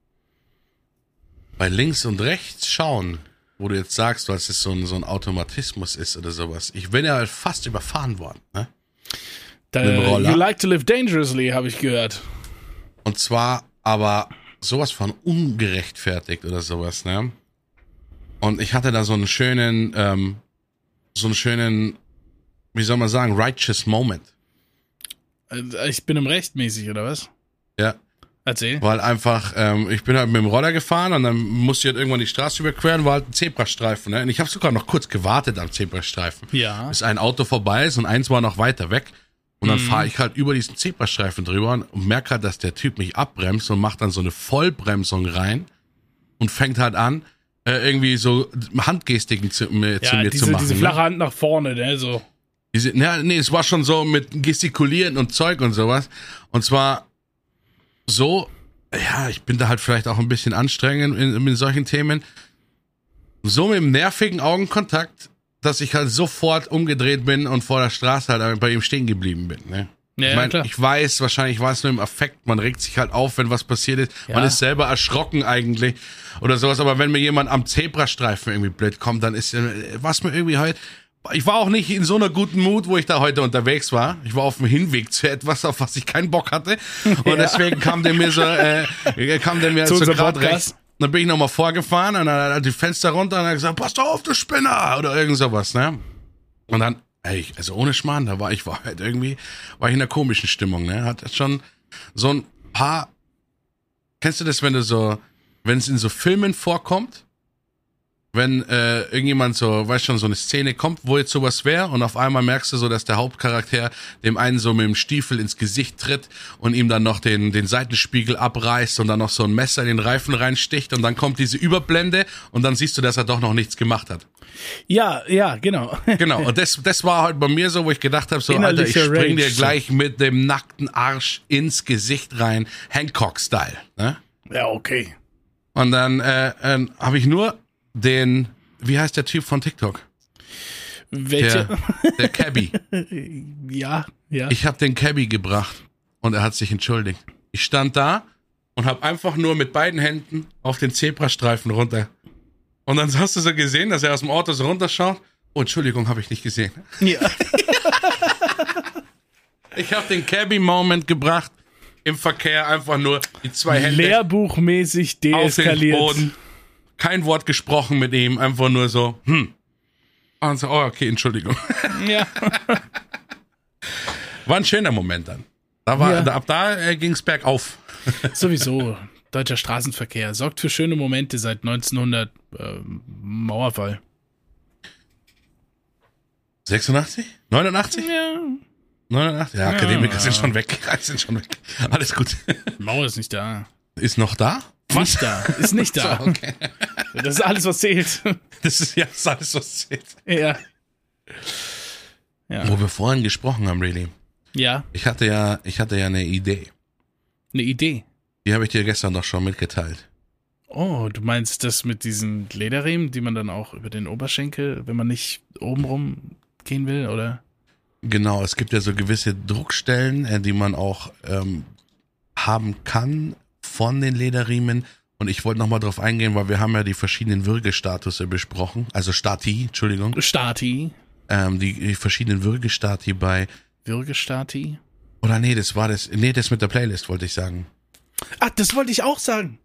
Bei links und rechts schauen, wo du jetzt sagst, was es so ein, so ein Automatismus ist oder sowas. Ich bin ja halt fast überfahren worden, ne? Da, Mit dem Roller. you like to live dangerously, habe ich gehört. Und zwar aber sowas von ungerechtfertigt oder sowas, ne? Und ich hatte da so einen schönen, ähm, so einen schönen, wie soll man sagen, righteous Moment. Äh, Ich bin im Recht mäßig, oder was? Ja. Erzähl. Weil einfach, ähm, ich bin halt mit dem Roller gefahren und dann musste ich halt irgendwann die Straße überqueren, war halt ein Zebrastreifen, ne? Und ich habe sogar noch kurz gewartet am Zebrastreifen. Ja. Bis ein Auto vorbei ist und eins war noch weiter weg. Und dann fahre ich halt über diesen Zebrastreifen drüber und merke halt, dass der Typ mich abbremst und macht dann so eine Vollbremsung rein und fängt halt an, äh, irgendwie so Handgestiken zu, äh, Ja, zu mir diese, zu machen. diese ne? flache Hand nach vorne, ne, so. Diese, na, nee, es war schon so mit Gestikulieren und Zeug und sowas. Und zwar so, ja, ich bin da halt vielleicht auch ein bisschen anstrengend in, in solchen Themen. So mit dem nervigen Augenkontakt, dass ich halt sofort umgedreht bin und vor der Straße halt bei ihm stehen geblieben bin. Ne? Ja, ich meine, ja, klar. ich weiß, wahrscheinlich war es nur im Affekt, man regt sich halt auf, wenn was passiert ist. Ja. Man ist selber erschrocken eigentlich oder sowas. Aber wenn mir jemand am Zebrastreifen irgendwie blöd kommt, dann ist äh, was mir irgendwie halt. Ich war auch nicht in so einer guten Mut, wo ich da heute unterwegs war. Ich war auf dem Hinweg zu etwas, auf was ich keinen Bock hatte. Und Ja. deswegen kam der mir so, äh, kam der mir Zu so unserem gerade Podcast. recht. Dann bin ich nochmal vorgefahren und dann hat er die Fenster runter und hat gesagt, pass doch auf, du Spinner! Oder irgend sowas, ne? Und dann, ey, also ohne Schmarrn, da war ich, war halt irgendwie, war ich in einer komischen Stimmung, ne? Hat schon so ein paar, kennst du das, wenn du so, wenn es in so Filmen vorkommt? Wenn äh, irgendjemand so, weißt schon, so eine Szene kommt, wo jetzt sowas wäre und auf einmal merkst du so, dass der Hauptcharakter dem einen so mit dem Stiefel ins Gesicht tritt und ihm dann noch den, den Seitenspiegel abreißt und dann noch so ein Messer in den Reifen reinsticht und dann kommt diese Überblende und dann siehst du, dass er doch noch nichts gemacht hat. Ja, ja, genau. Genau, und das, das war halt bei mir so, wo ich gedacht habe, so, Alter, ich Innerlicher spring dir Rage. gleich mit dem nackten Arsch ins Gesicht rein, Hancock-Style, ne? Ja, okay. Und dann äh, äh, habe ich nur den, wie heißt der Typ von TikTok? Welche? Der, der Cabby. Ja, ja. Ich habe den Cabby gebracht und er hat sich entschuldigt. Ich stand da und habe einfach nur mit beiden Händen auf den Zebrastreifen runter. Und dann hast du so gesehen, dass er aus dem Auto so runterschaut. Oh, Entschuldigung, habe ich nicht gesehen. ja. Ich habe den Cabby-Moment gebracht im Verkehr, einfach nur die zwei Hände Lehrbuchmäßig auf den deeskaliert. Boden. Kein Wort gesprochen mit ihm, einfach nur so, hm. Und so, oh, okay, Entschuldigung. Ja. War ein schöner Moment dann. Da war, Ja. da, ab da äh, ging's bergauf. Sowieso. Deutscher Straßenverkehr sorgt für schöne Momente seit neunzehnhundert äh, Mauerfall. sechsundachtzig? neunundachtzig? Ja. neunundachtzig? Ja, Akademiker sind schon weg. sind schon weg. Alles gut. Mauer ist nicht da. Ist noch da? Nicht da. Ist nicht da. So, okay. Das ist alles, was zählt. Das ist ja das ist alles, was zählt. Ja. Ja. Wo wir vorhin gesprochen haben, really. Ja. Ich hatte ja, ich hatte ja eine Idee. Eine Idee. Die habe ich dir gestern doch schon mitgeteilt. Oh, du meinst das mit diesen Lederriemen, die man dann auch über den Oberschenkel, wenn man nicht obenrum gehen will, oder? Genau, es gibt ja so gewisse Druckstellen, äh, die man auch ähm, haben kann von den Lederriemen. Und ich wollte nochmal drauf eingehen, weil wir haben ja die verschiedenen Würgestatusse besprochen. Also Stati, Entschuldigung. Stati. Ähm, die, die verschiedenen Würgestati bei... Würgestati. Oder nee, das war das... Nee, das mit der Playlist, wollte ich sagen. Ah, das wollte ich auch sagen.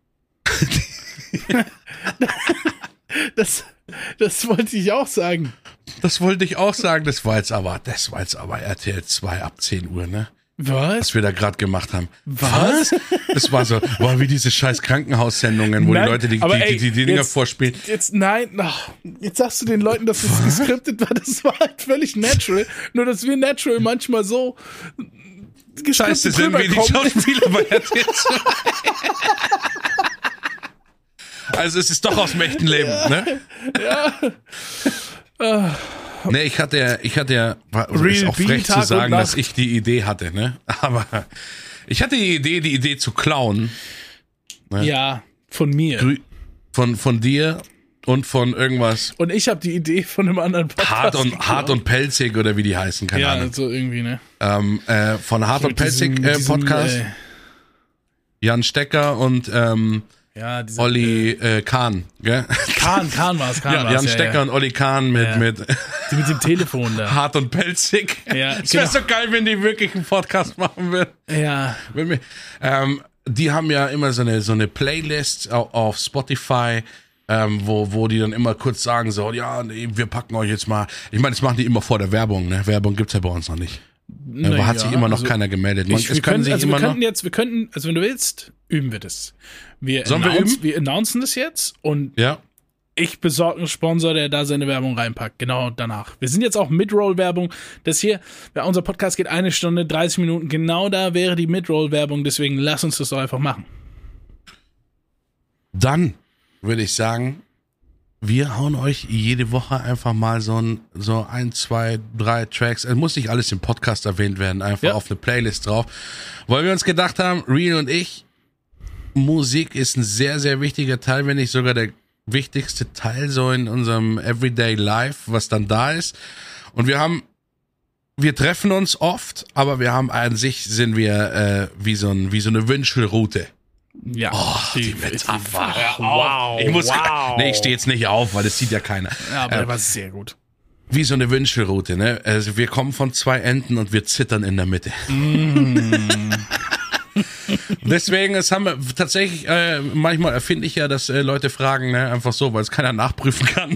das, das wollte ich auch sagen. Das wollte ich auch sagen. Das war jetzt aber... Das war jetzt aber R T L zwei ab zehn Uhr, ne? Was? Was wir da gerade gemacht haben. Was? Das war so... War wie diese scheiß Krankenhaussendungen, wo Nein, die Leute die, aber die, ey, die, die Dinger jetzt- vorspielen. Jetzt, nein, ach, jetzt sagst du den Leuten, dass das geskriptet war. Das war halt völlig natural. Nur, dass wir natural manchmal so Scheiße, geskriptet sind wir die rüberkommen. Schauspieler bei R T L zwei. Also es ist doch aus dem echten Leben, ne? Ja. Nee, ich hatte ja, ich hatte ja, war, also ist Real auch Bean, frech Tag zu und sagen, dass Nacht. ich die Idee hatte, ne? Aber ich hatte die Idee, die Idee zu klauen. Ja, von mir. Grü- Von, von dir und von irgendwas Und ich habe die Idee von einem anderen Podcast. hart und, geklaut. hart und pelzig oder wie die heißen, keine Ja, Ahnung. so irgendwie, ne? Ähm, äh, von hart und Mit diesem- pelzig äh, diesem, Podcast. äh, Jan Stecker und ähm, Ja, dieser, Olli äh, Kahn, gell? Kahn, Kahn war es, Kahn Ja, war's, Jan ja, Stecker ja. und Olli Kahn mit, Ja. mit Die mit dem Telefon da. hart und pelzig. Ja, Es wäre genau. so geil, wenn die wirklich einen Podcast machen würden. Ja, Wenn wir, ähm, die haben ja immer so eine, so eine Playlist auf, auf Spotify, ähm, wo, wo die dann immer kurz sagen so, ja, nee, wir packen euch jetzt mal. Ich meine, das machen die immer vor der Werbung, ne? Werbung gibt's ja bei uns noch nicht. Da na hat ja, sich immer noch also keiner gemeldet. Man, Ich, es wir können können, sich also immer wir noch. könnten jetzt, wir könnten, also wenn du willst, üben wir das. Wir, Sollen wir announce, üben? wir announcen das jetzt und Ja, ich besorge einen Sponsor, der da seine Werbung reinpackt. Genau danach. Wir sind jetzt auch Mid-Roll-Werbung. Das hier, ja, unser Podcast geht eine Stunde, dreißig Minuten. Genau da wäre die Mid-Roll-Werbung. Deswegen lass uns das doch einfach machen. Dann würde ich sagen, wir hauen euch jede Woche einfach mal so ein, so ein, zwei, drei Tracks, es muss nicht alles im Podcast erwähnt werden, einfach ja. auf eine Playlist drauf, weil wir uns gedacht haben, Real und ich, Musik ist ein sehr, sehr wichtiger Teil, wenn nicht sogar der wichtigste Teil so in unserem Everyday Life, was dann da ist. Und wir haben, wir treffen uns oft, aber wir haben an sich sind wir äh, wie so ein, wie so eine Wünschelroute. Ja, oh, die Metapher. Wow, ich muss, wow. Nee, ich stehe jetzt nicht auf, weil das sieht ja keiner. Ja, aber äh, der war sehr gut. Wie so eine Wünschelroute, ne? Also wir kommen von zwei Enden und wir zittern in der Mitte. Mm. Deswegen, es haben wir tatsächlich, äh, manchmal erfinde ich ja, dass äh, Leute fragen, ne? Einfach so, weil es keiner nachprüfen kann.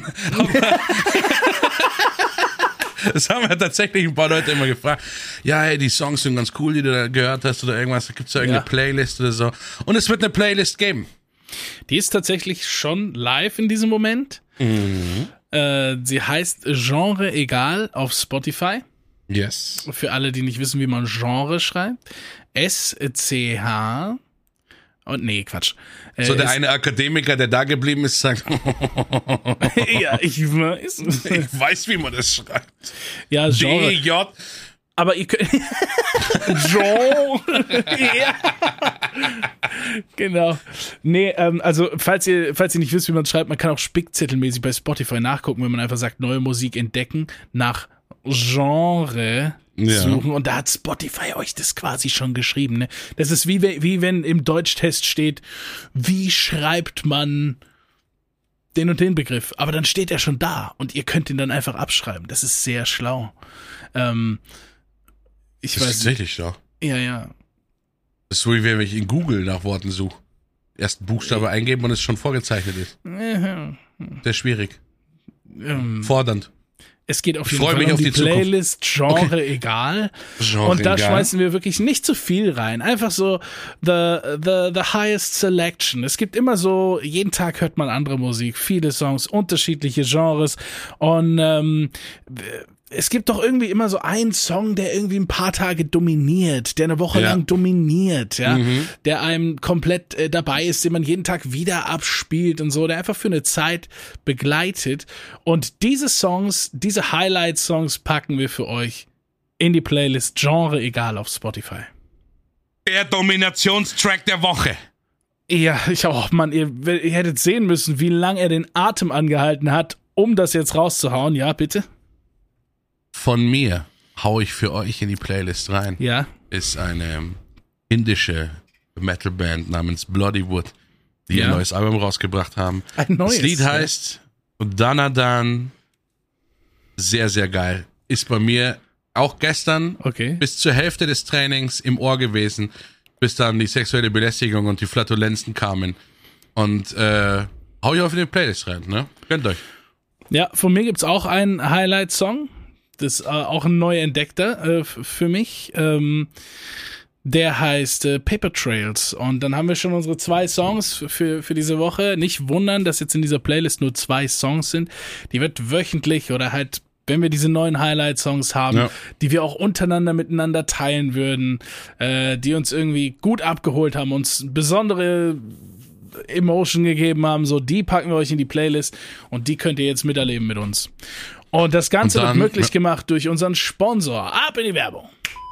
Das haben wir tatsächlich ein paar Leute immer gefragt. Ja, hey, die Songs sind ganz cool, die du da gehört hast oder irgendwas. Gibt's da irgendeine ja. Playlist oder so? Und es wird eine Playlist geben. Die ist tatsächlich schon live in diesem Moment. Mhm. Äh, sie heißt Genre Egal auf Spotify. Yes. Für alle, die nicht wissen, wie man Genre schreibt. S C H Und nee, Quatsch. Äh, so der eine Akademiker, der da geblieben ist, sagt, ja, ich weiß. Ich weiß, wie man das schreibt. Ja, Genre. D J Aber ihr könnt... Genre. Ja. Genau. Nee, ähm, also falls ihr, falls ihr nicht wisst, wie man es schreibt, man kann auch spickzettelmäßig bei Spotify nachgucken, wenn man einfach sagt, neue Musik entdecken, nach Genre ja. suchen. Und da hat Spotify euch das quasi schon geschrieben. Ne? Das ist wie, wie wenn im Deutschtest steht, wie schreibt man den und den Begriff. Aber dann steht er schon da und ihr könnt ihn dann einfach abschreiben. Das ist sehr schlau. Ähm, ich das weiß ist tatsächlich schlau. Ja, ja. Das ist so, wie wenn ich in Google nach Worten suche. Erst einen Buchstabe eingeben und es schon vorgezeichnet ist. Sehr schwierig. Ähm, Fordernd. Es geht auf Ich jeden freu Fall mich um auf die, die Playlist Genre Okay. Egal. Genre Und da egal. schmeißen wir wirklich nicht zu viel rein. Einfach so the, the, the highest selection. Es gibt immer so, jeden Tag hört man andere Musik, viele Songs, unterschiedliche Genres. Und ähm, es gibt doch irgendwie immer so einen Song, der irgendwie ein paar Tage dominiert, der eine Woche Ja. lang dominiert, ja, Mhm. der einem komplett äh, dabei ist, den man jeden Tag wieder abspielt und so, der einfach für eine Zeit begleitet. Und diese Songs, diese Highlight-Songs packen wir für euch in die Playlist Genre Egal auf Spotify. Der Dominationstrack der Woche. Ja, ich auch, Mann, ihr, ihr hättet sehen müssen, wie lange er den Atem angehalten hat, um das jetzt rauszuhauen. Ja, bitte? Von mir hau ich für euch in die Playlist rein. Ja. Ist eine indische Metalband namens Bloodywood, die Ja. ein neues Album rausgebracht haben. Ein neues, Das Lied ja. heißt Danadan. Sehr, sehr geil. Ist bei mir auch gestern Okay. bis zur Hälfte des Trainings im Ohr gewesen, bis dann die sexuelle Belästigung und die Flatulenzen kamen. Und äh, hau ich auf in die Playlist rein, ne? Gönnt euch. Ja, von mir gibt's auch einen Highlight-Song. Das ist äh, auch ein neu entdeckter äh, f- für mich. Ähm, der heißt äh, Paper Trails. Und dann haben wir schon unsere zwei Songs für, für diese Woche. Nicht wundern, dass jetzt in dieser Playlist nur zwei Songs sind. Die wird wöchentlich oder halt, wenn wir diese neuen Highlight-Songs haben, Ja. die wir auch untereinander miteinander teilen würden, äh, die uns irgendwie gut abgeholt haben, uns besondere Emotion gegeben haben, so, die packen wir euch in die Playlist und die könnt ihr jetzt miterleben mit uns. Und das Ganze Und dann- wird möglich gemacht durch unseren Sponsor. Ab in die Werbung.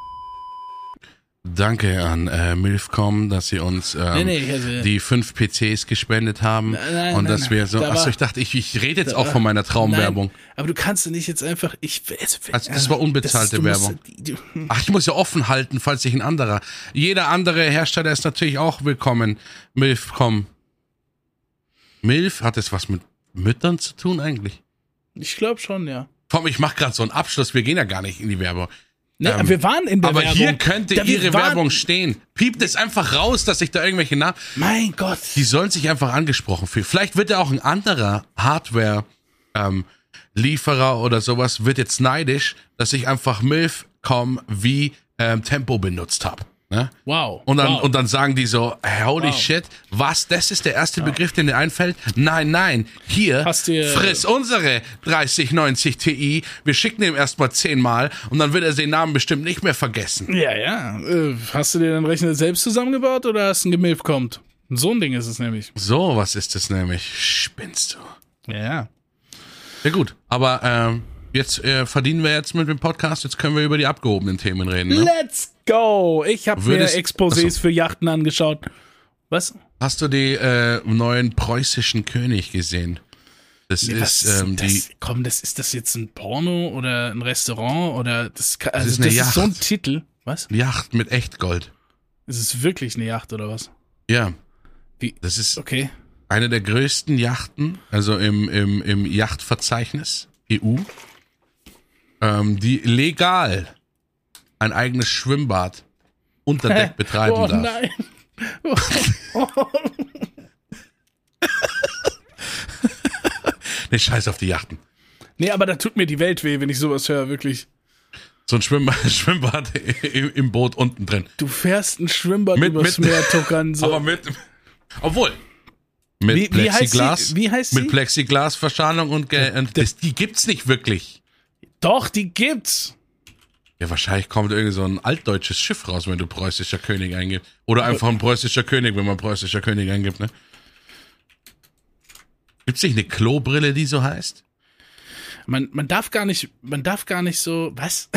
Danke an äh, Milfcom, dass sie uns ähm, Nee, nee, also- die fünf P Cs gespendet haben. Nein, nein, und nein, dass wir so, da achso, war- ich dachte, ich, ich rede jetzt da auch war- von meiner Traumwerbung. Nein, aber du kannst doch nicht jetzt einfach, ich, es, Also, das war unbezahlte du musst- Werbung. du- Ach, ich muss ja offen halten, falls sich ein anderer. Jeder andere Hersteller ist natürlich auch willkommen. Milfcom. Milf, hat das was mit Müttern zu tun eigentlich? Ich glaube schon, ja. Komm, ich mach gerade so einen Abschluss, wir gehen ja gar nicht in die Werbung. Ne, Ähm, wir waren in der Aber Werbung. hier könnte Da wir ihre waren- Werbung stehen. Piept es einfach raus, dass ich da irgendwelche Namen... Mein Gott. Die sollen sich einfach angesprochen fühlen. Vielleicht wird ja auch ein anderer Hardware ähm, Lieferer oder sowas wird jetzt neidisch, dass ich einfach Milfcom wie ähm, Tempo benutzt habe. Ne? Wow. Und dann, wow. und dann sagen die so, holy Wow. shit, was, das ist der erste wow. Begriff, der dir einfällt? Nein, nein, hier, Hast dir- friss unsere dreißig neunzig Ti, wir schicken ihm erstmal zehnmal und dann wird er den Namen bestimmt nicht mehr vergessen. Ja, ja. Äh, Hast du dir den Rechner selbst zusammengebaut oder hast du ein Gemilf kommt? So ein Ding ist es nämlich. So, was ist das nämlich? Spinnst du? Ja, ja. Ja gut, aber ähm, jetzt äh, verdienen wir jetzt mit dem Podcast, jetzt können wir über die abgehobenen Themen reden. Ne? Let's go! Ich habe mir Würdest- Exposés Achso. für Yachten angeschaut. Was? Hast du die äh, neuen preußischen König gesehen? Das Was ist ähm, das? die. Komm, das ist das jetzt ein Porno oder ein Restaurant oder das? kann- Also ist das eine ist so ein Yacht. Titel. Was? Yacht mit Echtgold. Ist es wirklich eine Yacht oder was? Ja. Wie? Das ist Okay. eine der größten Yachten, also im, im, im Yachtverzeichnis E U, ähm, die legal ein eigenes Schwimmbad unter Deck betreiben oh darf. nein. Nee, scheiß auf die Yachten. Nee, aber da tut mir die Welt weh, wenn ich sowas höre, wirklich. So ein Schwimmbad, Schwimmbad im, im Boot unten drin. Du fährst ein Schwimmbad Mit- übers mit- Meer tuckern. So. Aber mit. Obwohl. Mit Wie- wie heißt Plexiglas. sie? Wie heißt Mit sie? Plexiglasverschalung und, Ge und das, die gibt's nicht wirklich. Doch, die gibt's. Ja, wahrscheinlich kommt irgend so ein altdeutsches Schiff raus, wenn du preußischer König eingibst. Oder einfach ein preußischer König, wenn man preußischer König eingibt, ne? Gibt's nicht eine Klobrille, die so heißt? Man, man darf gar nicht, man darf gar nicht so, was?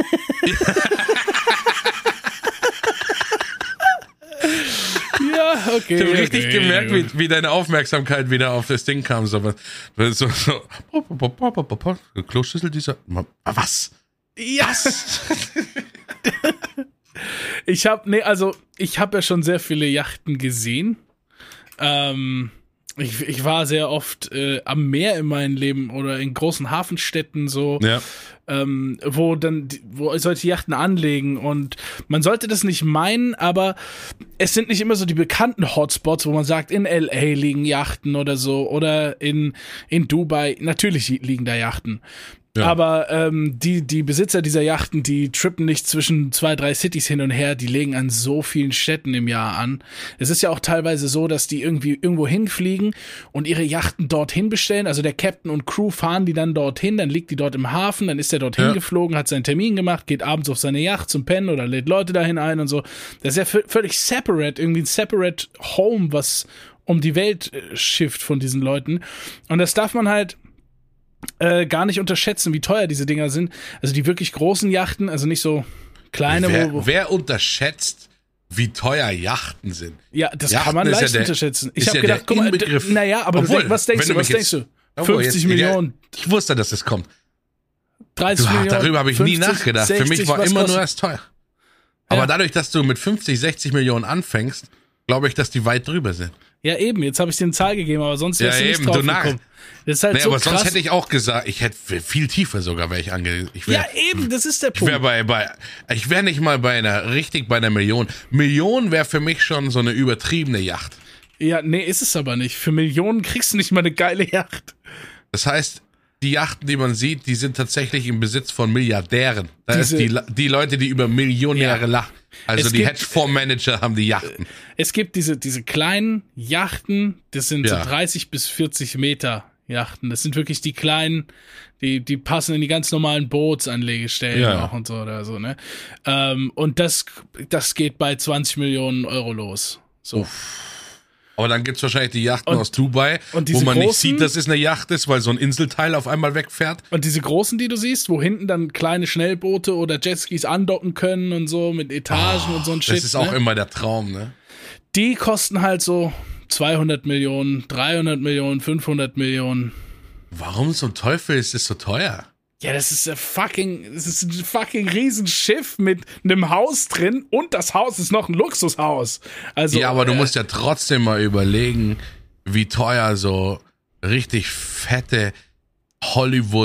Ja, okay. Ich habe richtig okay, gemerkt, ja, gut. wie, wie deine Aufmerksamkeit wieder auf das Ding kam. So, so, so Kloschüssel dieser. Was? Yes. Ich habe, nee, also ich habe ja schon sehr viele Yachten gesehen. Ähm, ich, ich war sehr oft äh, am Meer in meinem Leben oder in großen Hafenstädten so, Ja. ähm, wo dann, die- wo solche Yachten anlegen und man sollte das nicht meinen, aber es sind nicht immer so die bekannten Hotspots, wo man sagt, in L A liegen Yachten oder so oder in, in Dubai, natürlich liegen da Yachten. Ja. Aber ähm, die, die Besitzer dieser Yachten, die trippen nicht zwischen zwei, drei Cities hin und her, die legen an so vielen Städten im Jahr an. Es ist ja auch teilweise so, dass die irgendwie irgendwo hinfliegen und ihre Yachten dorthin bestellen. Also der Captain und Crew fahren die dann dorthin, dann liegt die dort im Hafen, dann ist er dorthin Ja. geflogen, hat seinen Termin gemacht, geht abends auf seine Yacht zum Pennen oder lädt Leute dahin ein und so. Das ist ja v- völlig separate, irgendwie ein separate Home, was um die Welt äh, schifft von diesen Leuten. Und das darf man halt Äh, gar nicht unterschätzen, wie teuer diese Dinger sind. Also die wirklich großen Yachten, also nicht so kleine, Wer, wo, wo wer unterschätzt, wie teuer Yachten sind? ja, das Yachten kann man ist ja leicht der- unterschätzen. Ich ist habe ja gedacht, der guck mal, Inbegriff. d- naja, aber du Obwohl, denk, was denkst wenn du, du was mich denkst jetzt- du? Obwohl, fünfzig jetzt- Millionen, Ich wusste, dass das kommt. dreißig Du, Millionen. darüber habe ich nie fünfzig, nachgedacht. Für mich sechzig, war was immer kostet- nur erst teuer. Aber Ja. dadurch, dass du mit fünfzig, sechzig Millionen anfängst, glaube ich, dass die weit drüber sind. Ja, eben, jetzt habe ich dir eine Zahl gegeben, aber sonst wärst Ja, du nicht eben, du drauf Narr. gekommen. Das ist halt Nee, so aber krass. sonst hätte ich auch gesagt, ich hätte viel tiefer sogar, wäre ich ange... Ich ja, wäre eben, das ist der ich wär Punkt. bei, bei, ich wäre nicht mal bei einer, richtig bei einer Million. Million wäre für mich schon so eine übertriebene Yacht. Ja, nee, ist es aber nicht. Für Millionen kriegst du nicht mal eine geile Yacht. Das heißt, die Yachten, die man sieht, die sind tatsächlich im Besitz von Milliardären. Da Diese- ist die, La- die Leute, die über Millionäre Ja. lachen. Also Es die gibt- Hedgefondsmanager haben die Yachten. Es gibt diese, diese kleinen Yachten, das sind Ja. so dreißig bis vierzig Meter Yachten. Das sind wirklich die kleinen, die, die passen in die ganz normalen Bootsanlegestellen Ja. auch und so oder so, ne? Ähm, und das, das geht bei zwanzig Millionen Euro los. So. Aber dann gibt's wahrscheinlich die Yachten Und- aus Dubai, und wo diese man nicht großen- sieht, dass es eine Yacht ist, weil so ein Inselteil auf einmal wegfährt. Und diese großen, die du siehst, wo hinten dann kleine Schnellboote oder Jetskis andocken können und so mit Etagen und so ein Shit, Das ist auch ne? immer der Traum, ne? Die kosten halt so zweihundert Millionen, dreihundert Millionen, fünfhundert Millionen. Warum zum Teufel ist es so teuer? Ja, das ist ein fucking, das ist ein fucking Riesenschiff mit einem Haus drin und das Haus ist noch ein Luxushaus. Also, Ja, aber du äh, musst ja trotzdem mal überlegen, wie teuer so richtig fette Hollywood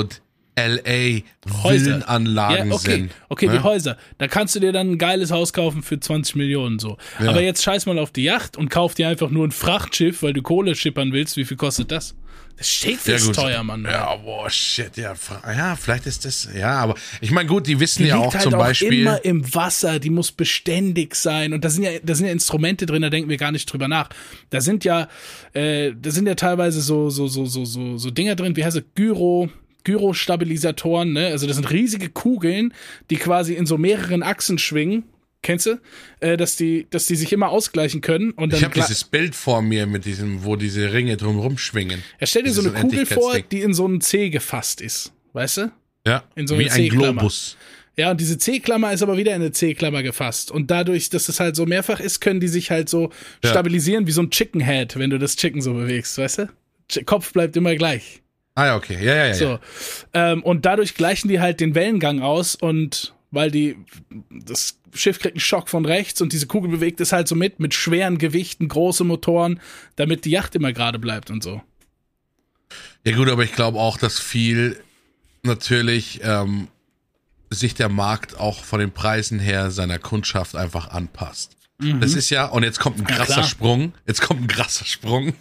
L A Häuser. Villenanlagen Ja, okay, sind. okay, ne? die Häuser. Da kannst du dir dann ein geiles Haus kaufen für zwanzig Millionen so. Ja. Aber jetzt scheiß mal auf die Yacht und kauf dir einfach nur ein Frachtschiff, weil du Kohle schippern willst. Wie viel kostet das? Das Schiff Ja, ist gut. teuer, Mann. Ja, boah, shit, ja, fra- ja, vielleicht ist das, ja, aber ich meine, gut, die wissen Die ja liegt auch halt zum auch Beispiel. immer im Wasser, die muss beständig sein und da sind ja, da sind ja Instrumente drin, da denken wir gar nicht drüber nach. Da sind ja, äh, da sind ja teilweise so, so, so, so, so, so Dinger drin, wie heißt es, Gyro, Gyrostabilisatoren, ne? Also das sind riesige Kugeln, die quasi in so mehreren Achsen schwingen. Kennst du? Äh, dass die, dass die sich immer ausgleichen können und dann. Ich habe gla- dieses Bild vor mir mit diesem, wo diese Ringe drumherum schwingen. Ja, stell dir so eine dieses Kugel vor, Unendlichkeitsding. die in so einen C gefasst ist. Weißt du? Ja, in so eine wie ein C-Klammer. Globus. Ja, und diese C-Klammer ist aber wieder in eine C-Klammer gefasst. Und dadurch, dass es halt so mehrfach ist, können die sich halt so Ja. stabilisieren wie so ein Chicken Head, wenn du das Chicken so bewegst, weißt du? Ch- Kopf bleibt immer gleich. Ah ja, okay, ja, ja, ja. So. ja. Ähm, und dadurch gleichen die halt den Wellengang aus und weil die, das Schiff kriegt einen Schock von rechts und diese Kugel bewegt es halt so mit, mit schweren Gewichten, große Motoren, damit die Yacht immer gerade bleibt und so. Ja gut, aber ich glaube auch, dass viel natürlich ähm, sich der Markt auch von den Preisen her seiner Kundschaft einfach anpasst. Das ist ja, und jetzt kommt ein Ja, krasser klar. Sprung, jetzt kommt ein krasser Sprung.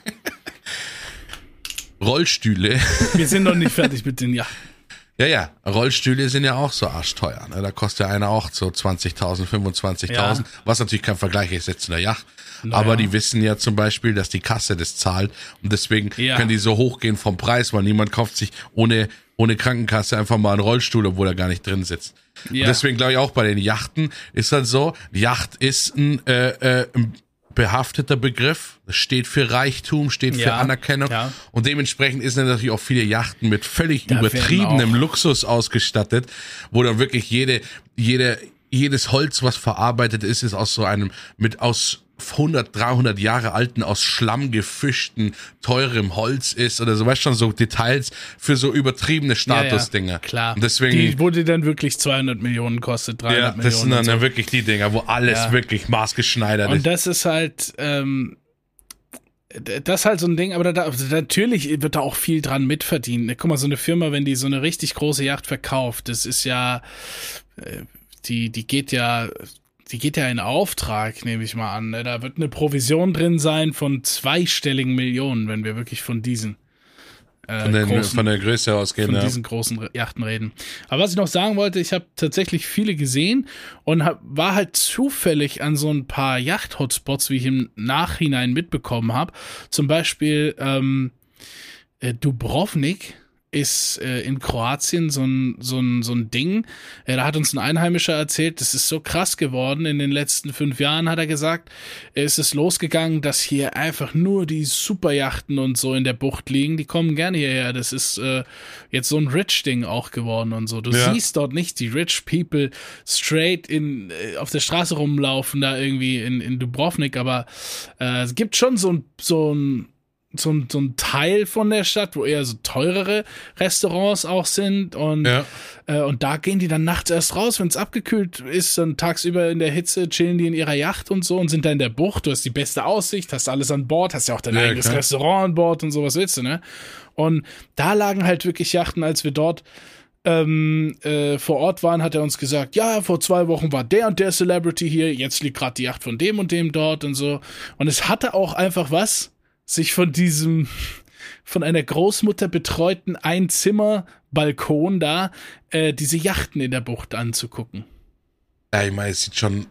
Rollstühle. Wir sind noch nicht fertig mit den Yachten. Ja, ja, Rollstühle sind ja auch so arschteuer. Ne? Da kostet ja einer auch so zwanzigtausend, fünfundzwanzigtausend, Ja. was natürlich kein Vergleich ist jetzt zu einer Yacht. Naja. Aber die wissen ja zum Beispiel, dass die Kasse das zahlt und deswegen Ja. können die so hochgehen vom Preis, weil niemand kauft sich ohne, ohne Krankenkasse einfach mal einen Rollstuhl, obwohl er gar nicht drin sitzt. Ja. Und deswegen glaube ich auch bei den Yachten ist halt so, Yacht ist ein, äh, äh, ein behafteter Begriff, das steht für Reichtum, steht für Ja, Anerkennung ja. und dementsprechend sind natürlich auch viele Yachten mit völlig Da werden übertriebenem auch- Luxus ausgestattet, wo dann wirklich jede, jede, jedes Holz, was verarbeitet ist, ist aus so einem, mit aus hundert, dreihundert Jahre alten, aus Schlamm gefischten, teurem Holz ist oder so, weißt schon, so Details für so übertriebene Statusdinger. Ja, ja, klar. Und deswegen, Die wurde dann wirklich zweihundert Millionen kostet, dreihundert ja, Millionen. das sind dann und so. ja wirklich die Dinger, wo alles Ja. wirklich maßgeschneidert Und ist. das ist halt, ähm, d- das ist halt so ein Ding, aber da, da, natürlich wird da auch viel dran mitverdienen. Guck mal, so eine Firma, wenn die so eine richtig große Yacht verkauft, das ist ja, äh, die, die geht ja, die geht ja in Auftrag, nehme ich mal an. Ne? Da wird eine Provision drin sein von zweistelligen Millionen, wenn wir wirklich von diesen äh, Von, den, großen, von der Größe ausgehen, von ja. diesen großen Yachten reden. Aber was ich noch sagen wollte, ich habe tatsächlich viele gesehen und hab, war halt zufällig an so ein paar Yacht-Hotspots, wie ich im Nachhinein mitbekommen habe. Zum Beispiel ähm, äh, Dubrovnik ist äh, in Kroatien so ein, so ein, so ein Ding. Äh, da hat uns ein Einheimischer erzählt, das ist so krass geworden. In den letzten fünf Jahren, hat er gesagt, äh, ist es losgegangen, dass hier einfach nur die Superjachten und so in der Bucht liegen. Die kommen gerne hierher. Das ist äh, jetzt so ein Rich-Ding auch geworden und so. Du Ja. siehst dort nicht die Rich People straight in, äh, auf der Straße rumlaufen, da irgendwie in, in Dubrovnik, aber äh, es gibt schon so ein, so ein so ein, so ein Teil von der Stadt, wo eher so teurere Restaurants auch sind und, Ja. äh, und da gehen die dann nachts erst raus, wenn es abgekühlt ist, dann tagsüber in der Hitze chillen die in ihrer Yacht und so und sind da in der Bucht, du hast die beste Aussicht, hast alles an Bord, hast ja auch dein Ja, eigenes klar. Restaurant an Bord und sowas willst du, ne? Und da lagen halt wirklich Yachten, als wir dort ähm, äh, vor Ort waren, hat er uns gesagt, ja, vor zwei Wochen war der und der Celebrity hier, jetzt liegt gerade die Yacht von dem und dem dort und so. Und es hatte auch einfach was, sich von diesem, von einer Großmutter betreuten Einzimmer-Balkon da, äh, diese Yachten in der Bucht anzugucken. Ja, ich meine, es sieht schon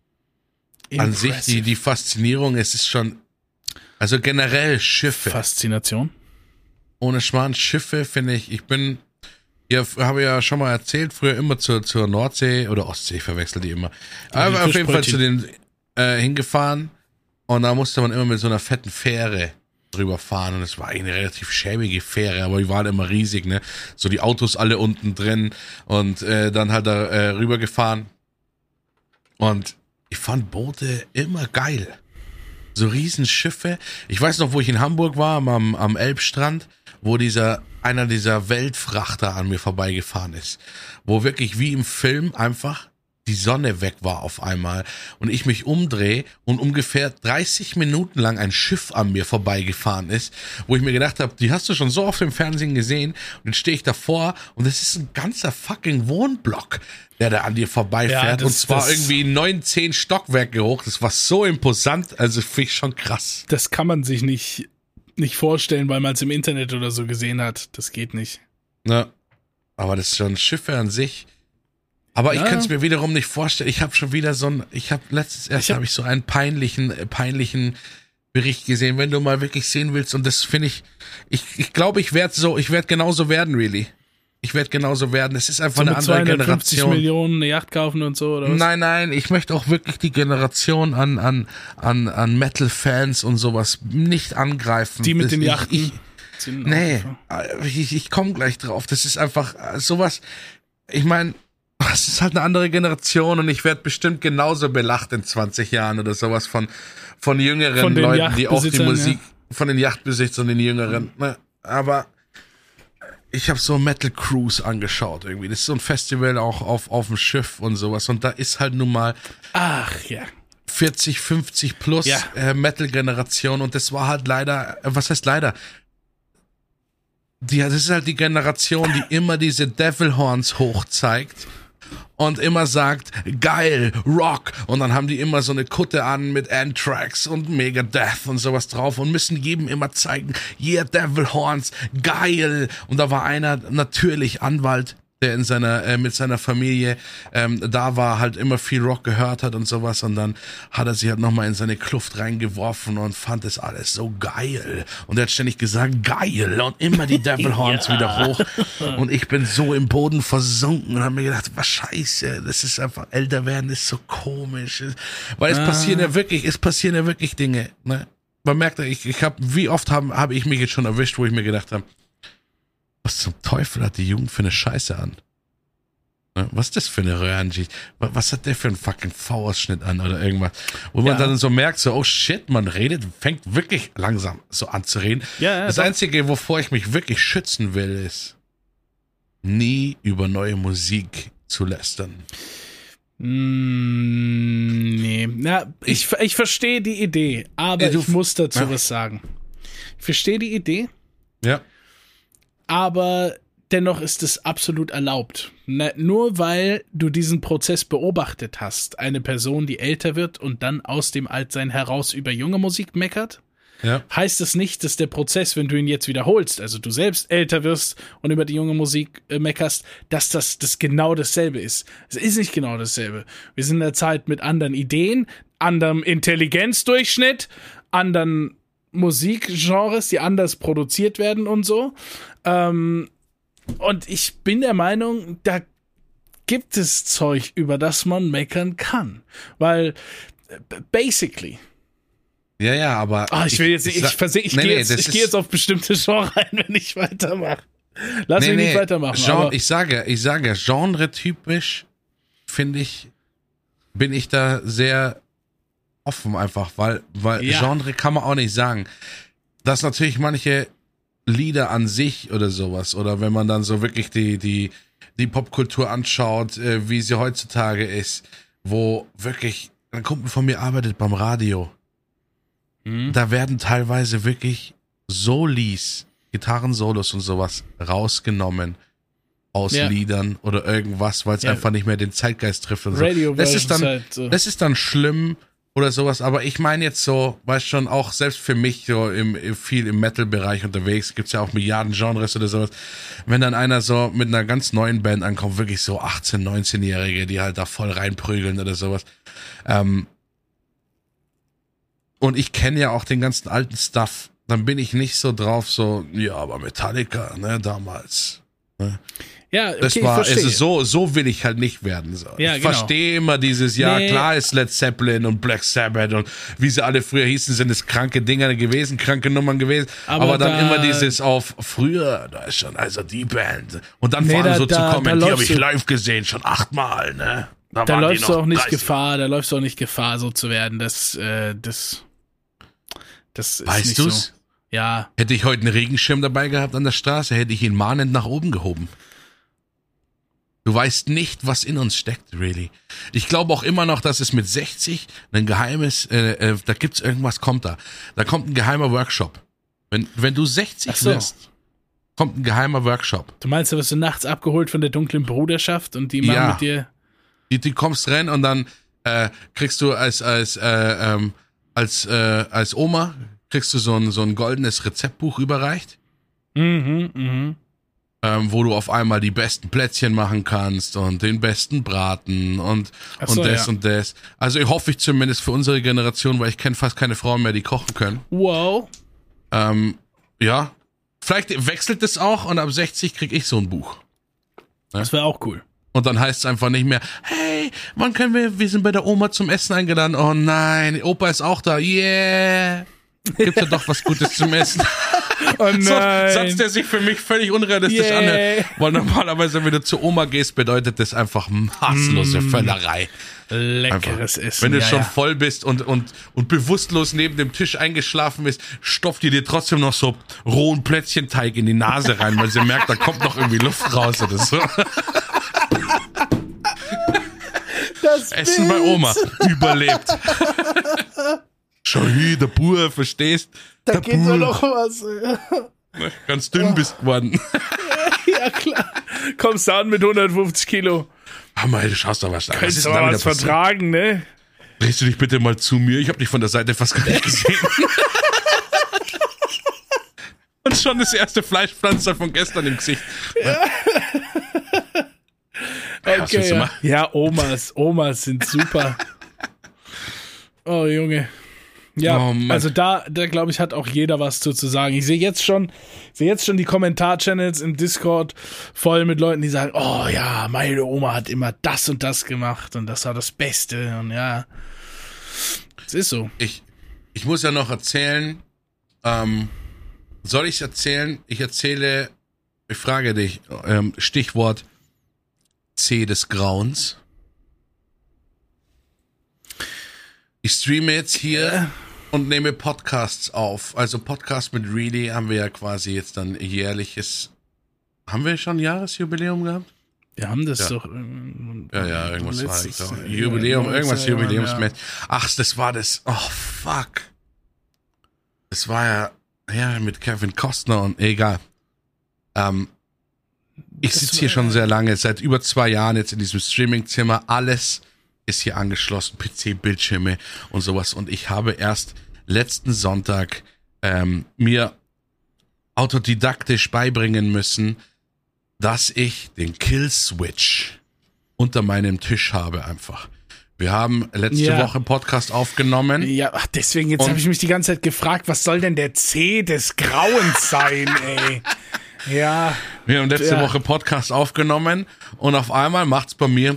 an sich, die, die Faszinierung, es ist schon, also generell Schiffe. Faszination. Ohne Schmarrn, Schiffe finde ich, ich bin, ja, habe ja schon mal erzählt, früher immer zur, zur Nordsee oder Ostsee, ich verwechsel die immer. Aber auf jeden Fall zu den äh, hingefahren und da musste man immer mit so einer fetten Fähre drüber fahren und es war eine relativ schäbige Fähre, aber die waren immer riesig, ne? So die Autos alle unten drin und äh, dann halt da äh, rübergefahren und ich fand Boote immer geil. So Riesenschiffe. Ich weiß noch, wo ich in Hamburg war, am, am Elbstrand, wo dieser, einer dieser Weltfrachter an mir vorbeigefahren ist. Wo wirklich wie im Film einfach die Sonne weg war auf einmal und ich mich umdrehe und ungefähr dreißig Minuten lang ein Schiff an mir vorbeigefahren ist, wo ich mir gedacht habe, die hast du schon so oft im Fernsehen gesehen und dann stehe ich davor und das ist ein ganzer fucking Wohnblock, der da an dir vorbeifährt ja, das, und zwar das, irgendwie neun, zehn Stockwerke hoch. Das war so imposant, also finde ich schon krass. Das kann man sich nicht, nicht vorstellen, weil man es im Internet oder so gesehen hat. Das geht nicht. Ja, aber das ist schon Schiffe an sich. Aber ja. Ich kann es mir wiederum nicht vorstellen. Ich habe schon wieder so ein, ich habe letztens erst habe ich so einen peinlichen, peinlichen Bericht gesehen, wenn du mal wirklich sehen willst. Und das finde ich, ich, ich glaube, ich werde so, ich werde genauso werden, really. Ich werde genauso werden. Es ist einfach so eine andere Generation. Millionen eine Yacht kaufen und so, oder was? Nein, nein, ich möchte auch wirklich die Generation an, an, an, an Metal-Fans und sowas nicht angreifen. Die mit das, den Yachten? Ich, ich, nee, ich, ich komme gleich drauf. Das ist einfach sowas, ich meine, es ist halt eine andere Generation und ich werde bestimmt genauso belacht in zwanzig Jahren oder sowas von, von jüngeren von Leuten, die auch die Musik, ja. von den Yachtbesitzern, den jüngeren. Mhm. Aber ich habe so Metal Cruise angeschaut irgendwie. Das ist so ein Festival auch auf, auf dem Schiff und sowas und da ist halt nun mal Ach ja. vierzig, fünfzig plus ja. äh, Metal-Generation und das war halt leider, äh, was heißt leider? Die, das ist halt die Generation, die immer diese Devil Horns hochzeigt und immer sagt, geil, Rock. Und dann haben die immer so eine Kutte an mit Anthrax und Megadeth und sowas drauf und müssen jedem immer zeigen, yeah, Devil Horns, geil. Und da war einer natürlich Anwalt, der in seiner äh, mit seiner Familie ähm, da war, halt immer viel Rock gehört hat und sowas und dann hat er sich halt nochmal in seine Kluft reingeworfen und fand das alles so geil und er hat ständig gesagt, geil und immer die Devil Horns ja. wieder hoch und ich bin so im Boden versunken und habe mir gedacht, was scheiße, das ist einfach, älter werden ist so komisch, weil es ah. passieren ja wirklich, es passieren ja wirklich Dinge, ne? Man merkt, ich, ich habe, wie oft habe hab ich mich jetzt schon erwischt, wo ich mir gedacht habe, was zum Teufel hat die Jugend für eine Scheiße an? Was ist das für eine Röhrenschicht? Was hat der für einen fucking V-Ausschnitt an oder irgendwas? Wo man ja. dann so merkt, so, oh shit, man redet, fängt wirklich langsam so an zu reden. Ja, ja, das doch. Einzige, wovor ich mich wirklich schützen will, ist, nie über neue Musik zu lästern. Mm, nee, na, ich, ich verstehe die Idee, aber ja, du, ich muss dazu ja. was sagen. Ich verstehe die Idee. Ja. Aber dennoch ist es absolut erlaubt. Na, nur weil du diesen Prozess beobachtet hast, eine Person, die älter wird und dann aus dem Altsein heraus über junge Musik meckert, ja. heißt es nicht, dass der Prozess, wenn du ihn jetzt wiederholst, also du selbst älter wirst und über die junge Musik äh, meckerst, dass das, das genau dasselbe ist. Es ist nicht genau dasselbe. Wir sind in der Zeit mit anderen Ideen, anderem Intelligenzdurchschnitt, anderen Musikgenres, die anders produziert werden und so. Ähm, und ich bin der Meinung, da gibt es Zeug, über das man meckern kann. Weil, basically. Ja, ja, aber. Oh, ich will jetzt, ich, ich, ich, ich nee, gehe jetzt, nee, geh jetzt auf bestimmte Genre ein, wenn ich weitermache. Lass nee, mich nicht nee, weitermachen. Genre, aber ich sage, ich sage, genre-typisch, finde ich, bin ich da sehr offen einfach, weil, weil ja. Genre kann man auch nicht sagen. Dass natürlich manche Lieder an sich oder sowas, oder wenn man dann so wirklich die, die, die Popkultur anschaut, äh, wie sie heutzutage ist, wo wirklich, ein Kumpel von mir arbeitet beim Radio. Mhm. Da werden teilweise wirklich Solis, Gitarrensolos und sowas rausgenommen aus ja. Liedern oder irgendwas, weil es ja. einfach nicht mehr den Zeitgeist trifft und so. Radio das ist dann, halt so. Das ist dann schlimm oder sowas, aber ich meine jetzt so, weißt schon, auch selbst für mich so im, im viel im Metal-Bereich unterwegs, gibt's ja auch Milliarden Genres oder sowas, wenn dann einer so mit einer ganz neuen Band ankommt, wirklich so achtzehn-, neunzehnjährige, die halt da voll reinprügeln oder sowas, ähm, und ich kenne ja auch den ganzen alten Stuff, dann bin ich nicht so drauf, so, ja, aber Metallica, ne, damals, ne? Ja, okay, das war, es ist so, so will ich halt nicht werden. So. Ja, ich genau. verstehe immer dieses, ja, nee. klar ist Led Zeppelin und Black Sabbath und wie sie alle früher hießen, sind es kranke Dinger gewesen, kranke Nummern gewesen. Aber, aber dann da, immer dieses auf früher, da ist schon also die Band. Und dann nee, vor allem so da, zu kommen, die habe ich live gesehen, schon achtmal, ne? Da, da läufst du auch nicht dreißig. Gefahr, da läufst du auch nicht Gefahr, so zu werden. Das, äh, das, das ist weißt nicht du's? So. Ja. Hätte ich heute einen Regenschirm dabei gehabt an der Straße, hätte ich ihn mahnend nach oben gehoben. Du weißt nicht, was in uns steckt, really. Ich glaube auch immer noch, dass es mit sechzig ein geheimes, äh, äh, da gibt's irgendwas, kommt da. Da kommt ein geheimer Workshop. Wenn, wenn du sechzig so. wirst, kommt ein geheimer Workshop. Du meinst, du wirst du nachts abgeholt von der dunklen Bruderschaft und die machen Ja. mit dir... Die, die kommst rein und dann äh, kriegst du als als äh, ähm, als äh, als Oma kriegst du so ein so ein goldenes Rezeptbuch überreicht, Mhm, mhm. ähm, wo du auf einmal die besten Plätzchen machen kannst und den besten Braten und Ach so, und das ja. und das. Also ich hoffe ich zumindest für unsere Generation, weil ich kenne fast keine Frauen mehr, die kochen können. Wow. Ähm, ja, vielleicht wechselt es auch und ab sechzig krieg ich so ein Buch. Das wäre auch cool. Und dann heißt es einfach nicht mehr, hey, wann können wir, wir sind bei der Oma zum Essen eingeladen. Oh nein, Opa ist auch da, yeah. Gibt's ja doch was Gutes zum Essen. Oh nein. So ein Satz, der sich für mich völlig unrealistisch Yeah. anhört. Weil normalerweise, wenn du zur Oma gehst, bedeutet das einfach maßlose Mm. Völlerei. Leckeres Einfach. Essen. Wenn du ja, schon ja. voll bist und, und, und bewusstlos neben dem Tisch eingeschlafen bist, stopft ihr dir trotzdem noch so rohen Plätzchenteig in die Nase rein, weil sie merkt, da kommt noch irgendwie Luft raus oder so. Das Essen Bild. bei Oma. Überlebt. Schau hier, der Bur, verstehst? Da der geht doch noch was. Ganz dünn bist geworden. Ja, klar. Kommst du an mit hundertfünfzig Kilo. Hammer, du schaust doch was an. Was Könntest ist du denn da mal wieder was passiert? vertragen, ne? Drehst du dich bitte mal zu mir? Ich hab dich von der Seite fast gar nicht gesehen. Und schon das erste Fleischpflanzer von gestern im Gesicht. was willst Okay, du ja. machen? ja, Omas. Omas sind super. Oh, Junge. Ja, Oh, Mann. also da, da glaube ich, hat auch jeder was zu, zu sagen. Ich sehe jetzt schon, sehe jetzt schon die Kommentar-Channels im Discord voll mit Leuten, die sagen, oh ja, meine Oma hat immer das und das gemacht und das war das Beste und ja. Es ist so. Ich, ich muss ja noch erzählen, ähm, soll ich es erzählen? Ich erzähle, ich frage dich, ähm, Stichwort C des Grauens. Ich streame jetzt hier und nehme Podcasts auf. Also Podcast mit Really haben wir ja quasi jetzt dann jährliches, haben wir schon ein Jahresjubiläum gehabt? Wir haben das Ja. doch. ähm, Ja, ja, irgendwas war letztes- ich doch. ja, Jubiläum, ja, irgendwas ja, Jubiläumsmäßig. Ach, das war das, oh fuck. Das war ja, ja, mit Kevin Costner und egal. Ähm, ich Das sitze war- hier schon sehr lange, seit über zwei Jahren jetzt in diesem Streamingzimmer. Alles ist hier angeschlossen, P C-Bildschirme und sowas. Und ich habe erst letzten Sonntag ähm, mir autodidaktisch beibringen müssen, dass ich den Kill-Switch unter meinem Tisch habe einfach. Wir haben letzte Ja. Woche einen Podcast aufgenommen. Ja, ach, deswegen, jetzt Und- habe ich mich die ganze Zeit gefragt, was soll denn der C des Grauens sein, ey? Ja, Wir haben letzte Ja. Woche Podcast aufgenommen und auf einmal macht's bei mir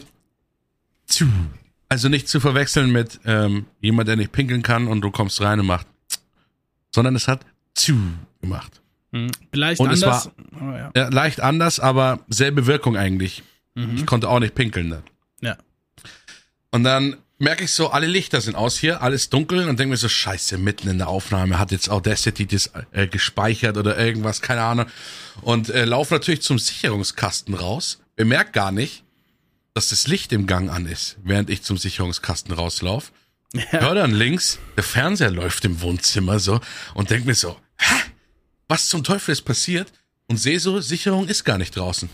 zu. Also nicht zu verwechseln mit ähm, jemand, der nicht pinkeln kann und du kommst rein und macht, sondern es hat zu gemacht. vielleicht Und es anders. Oh, ja. Ja, leicht anders, aber selbe Wirkung eigentlich. Mhm. Ich konnte auch nicht pinkeln dann. Ja. Und dann merke ich so, alle Lichter sind aus hier, alles dunkel und denke mir so, scheiße, mitten in der Aufnahme hat jetzt Audacity das äh, gespeichert oder irgendwas, keine Ahnung. Und äh, laufe natürlich zum Sicherungskasten raus, bemerke gar nicht, dass das Licht im Gang an ist, während ich zum Sicherungskasten rauslaufe. Hör dann links, der Fernseher läuft im Wohnzimmer so und denk mir so, hä? Was zum Teufel ist passiert? Und sehe so, Sicherung ist gar nicht draußen.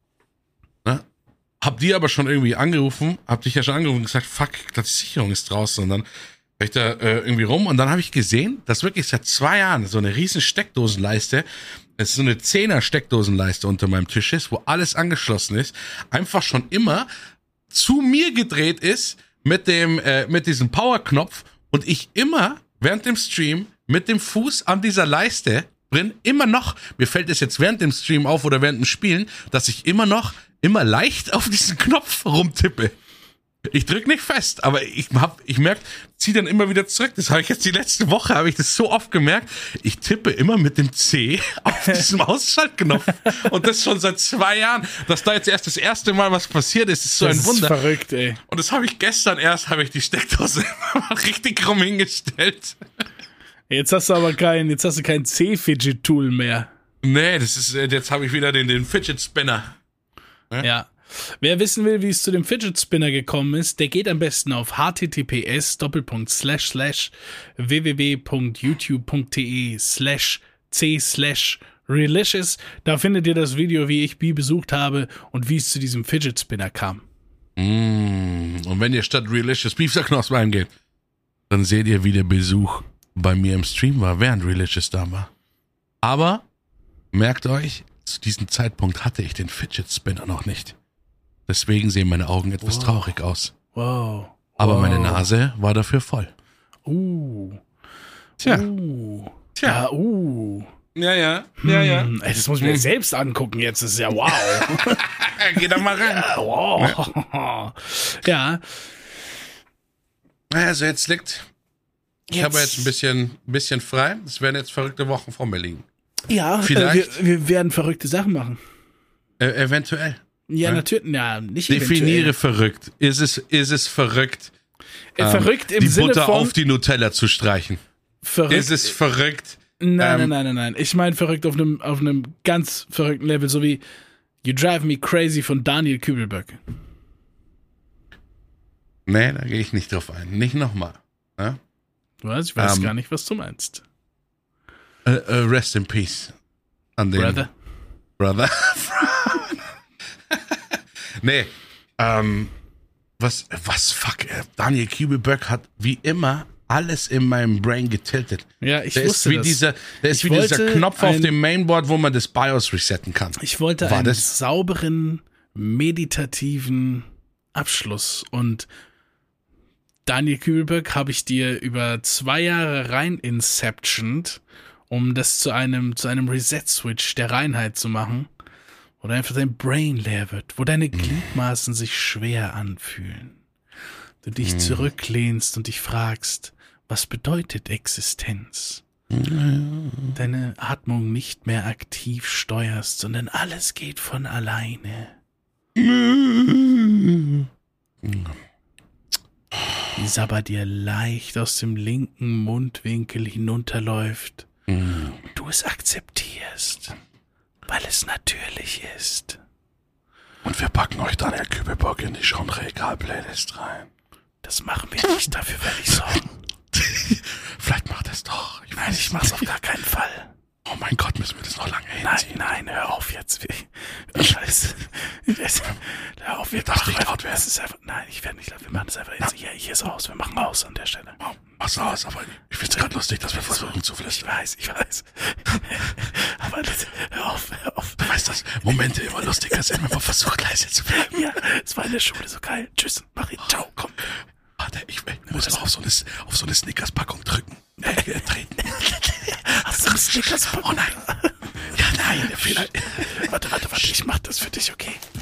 Ne? Hab die aber schon irgendwie angerufen, hab dich ja schon angerufen und gesagt, fuck, die Sicherung ist draußen. Und dann war ich da äh, irgendwie rum und dann habe ich gesehen, dass wirklich seit zwei Jahren so eine riesen Steckdosenleiste, es ist so eine Zehner Steckdosenleiste unter meinem Tisch ist, wo alles angeschlossen ist, einfach schon immer zu mir gedreht ist mit dem äh, mit diesem Powerknopf und ich immer während dem Stream mit dem Fuß an dieser Leiste drin, immer noch, mir fällt es jetzt während dem Stream auf oder während dem Spielen, dass ich immer noch, immer leicht auf diesen Knopf rumtippe. Ich drück nicht fest, aber ich hab, ich merk, zieh dann immer wieder zurück. Das habe ich jetzt die letzte Woche, habe ich das so oft gemerkt. Ich tippe immer mit dem C auf diesem Ausschaltknopf. Und das schon seit zwei Jahren. Dass da jetzt erst das erste Mal was passiert ist, ist so Das ein Wunder. ist verrückt, ey. Und das habe ich gestern erst, habe ich die Steckdose richtig rum hingestellt. Jetzt hast du aber kein, jetzt hast du kein C-Fidget-Tool mehr. Nee, das ist, jetzt habe ich wieder den, den Fidget Spinner. Ja. Wer wissen will, wie es zu dem Fidget Spinner gekommen ist, der geht am besten auf https doppelpunkt slash slash www.youtube.de slash c slash relicious. Da findet ihr das Video, wie ich Bi besucht habe und wie es zu diesem Fidget Spinner kam. Mm, und wenn ihr statt Relicious Beefsterknospen eingeht, dann seht ihr, wie der Besuch bei mir im Stream war, während Relicious da war. Aber merkt euch, zu diesem Zeitpunkt hatte ich den Fidget Spinner noch nicht. Deswegen sehen meine Augen etwas wow. traurig aus. Wow. Aber wow. meine Nase war dafür voll. Uh. Tja. Uh. Tja. Ja, uh. Ja, ja. Ja, ja. Hm, ey, das muss ich mir hm. selbst angucken jetzt. Das ist ja wow. Geh da mal rein. Ja, wow. Ja. Also jetzt liegt... Ich jetzt. habe jetzt ein bisschen, bisschen frei. Es werden jetzt verrückte Wochen vor mir liegen. Ja, vielleicht. Äh, wir, wir werden verrückte Sachen machen. Äh, eventuell. Ja, ja, natürlich. Ja, nicht Definiere eventuell. verrückt. Ist es, ist es verrückt, äh, verrückt im die Sinne Butter von auf die Nutella zu streichen? Verrückt. Ist es verrückt? Nein, ähm, nein, nein, nein, nein. Ich meine verrückt auf einem, auf einem ganz verrückten Level, so wie You Drive Me Crazy von Daniel Kübelböck. Nee, da gehe ich nicht drauf ein. Nicht nochmal. Ja? Was? Ich weiß ähm, gar nicht, was du meinst. Uh, uh, rest in peace. An den Brother? Brother. nee. Ähm, was, was, fuck, äh, Daniel Kübelböck hat wie immer alles in meinem Brain getiltet. Ja, ich der wusste ist wie das. Dieser, der ist ich wie dieser Knopf ein, auf dem Mainboard, wo man das BIOS resetten kann. Ich wollte War einen das? sauberen, meditativen Abschluss und Daniel Kübelböck habe ich dir über zwei Jahre rein inceptioned, um das zu einem, zu einem Reset-Switch der Reinheit zu machen, wo einfach dein Brain leer wird, wo deine Gliedmaßen sich schwer anfühlen. Du dich Mhm. zurücklehnst und dich fragst, was bedeutet Existenz? Deine Atmung nicht mehr aktiv steuerst, sondern alles geht von alleine. Die Sabber dir leicht aus dem linken Mundwinkel hinunterläuft Mhm. und du es akzeptierst, weil es natürlich ist. Und wir packen euch Daniel Kübelböck in die Genre-Egal-Playlist rein. Das machen wir nicht, dafür werde ich sorgen. Vielleicht macht es doch. Ich Nein, ich mach's auf gar keinen Fall. Oh mein Gott, müssen wir das noch lange Nein, hinziehen? nein, hör auf jetzt. Scheiße. Hör auf, wir darfst machen nicht einfach, laut werden. das ist einfach, nein, ich werde nicht laut, wir machen das einfach jetzt. Hier, hier ist aus, wir machen aus an der Stelle. Oh, mach's aus, aber ich find's gerade lustig, dass wir versuchen zu Ich flüstern. weiß, ich weiß. Aber das, hör auf, hör auf. Du weißt, dass Momente immer lustiger sind, wenn man versucht, leise zu bleiben. Ja, es war in der Schule so geil. Tschüss, mach ihn, ciao, komm. Warte, ich, ich muss mal auf so eine, auf so eine Snickers-Packung drücken. Äh, treten. Hast du eine Snickers? Oh nein. Ja, nein, vielleicht. Warte, warte, warte, ich mach das für dich, okay?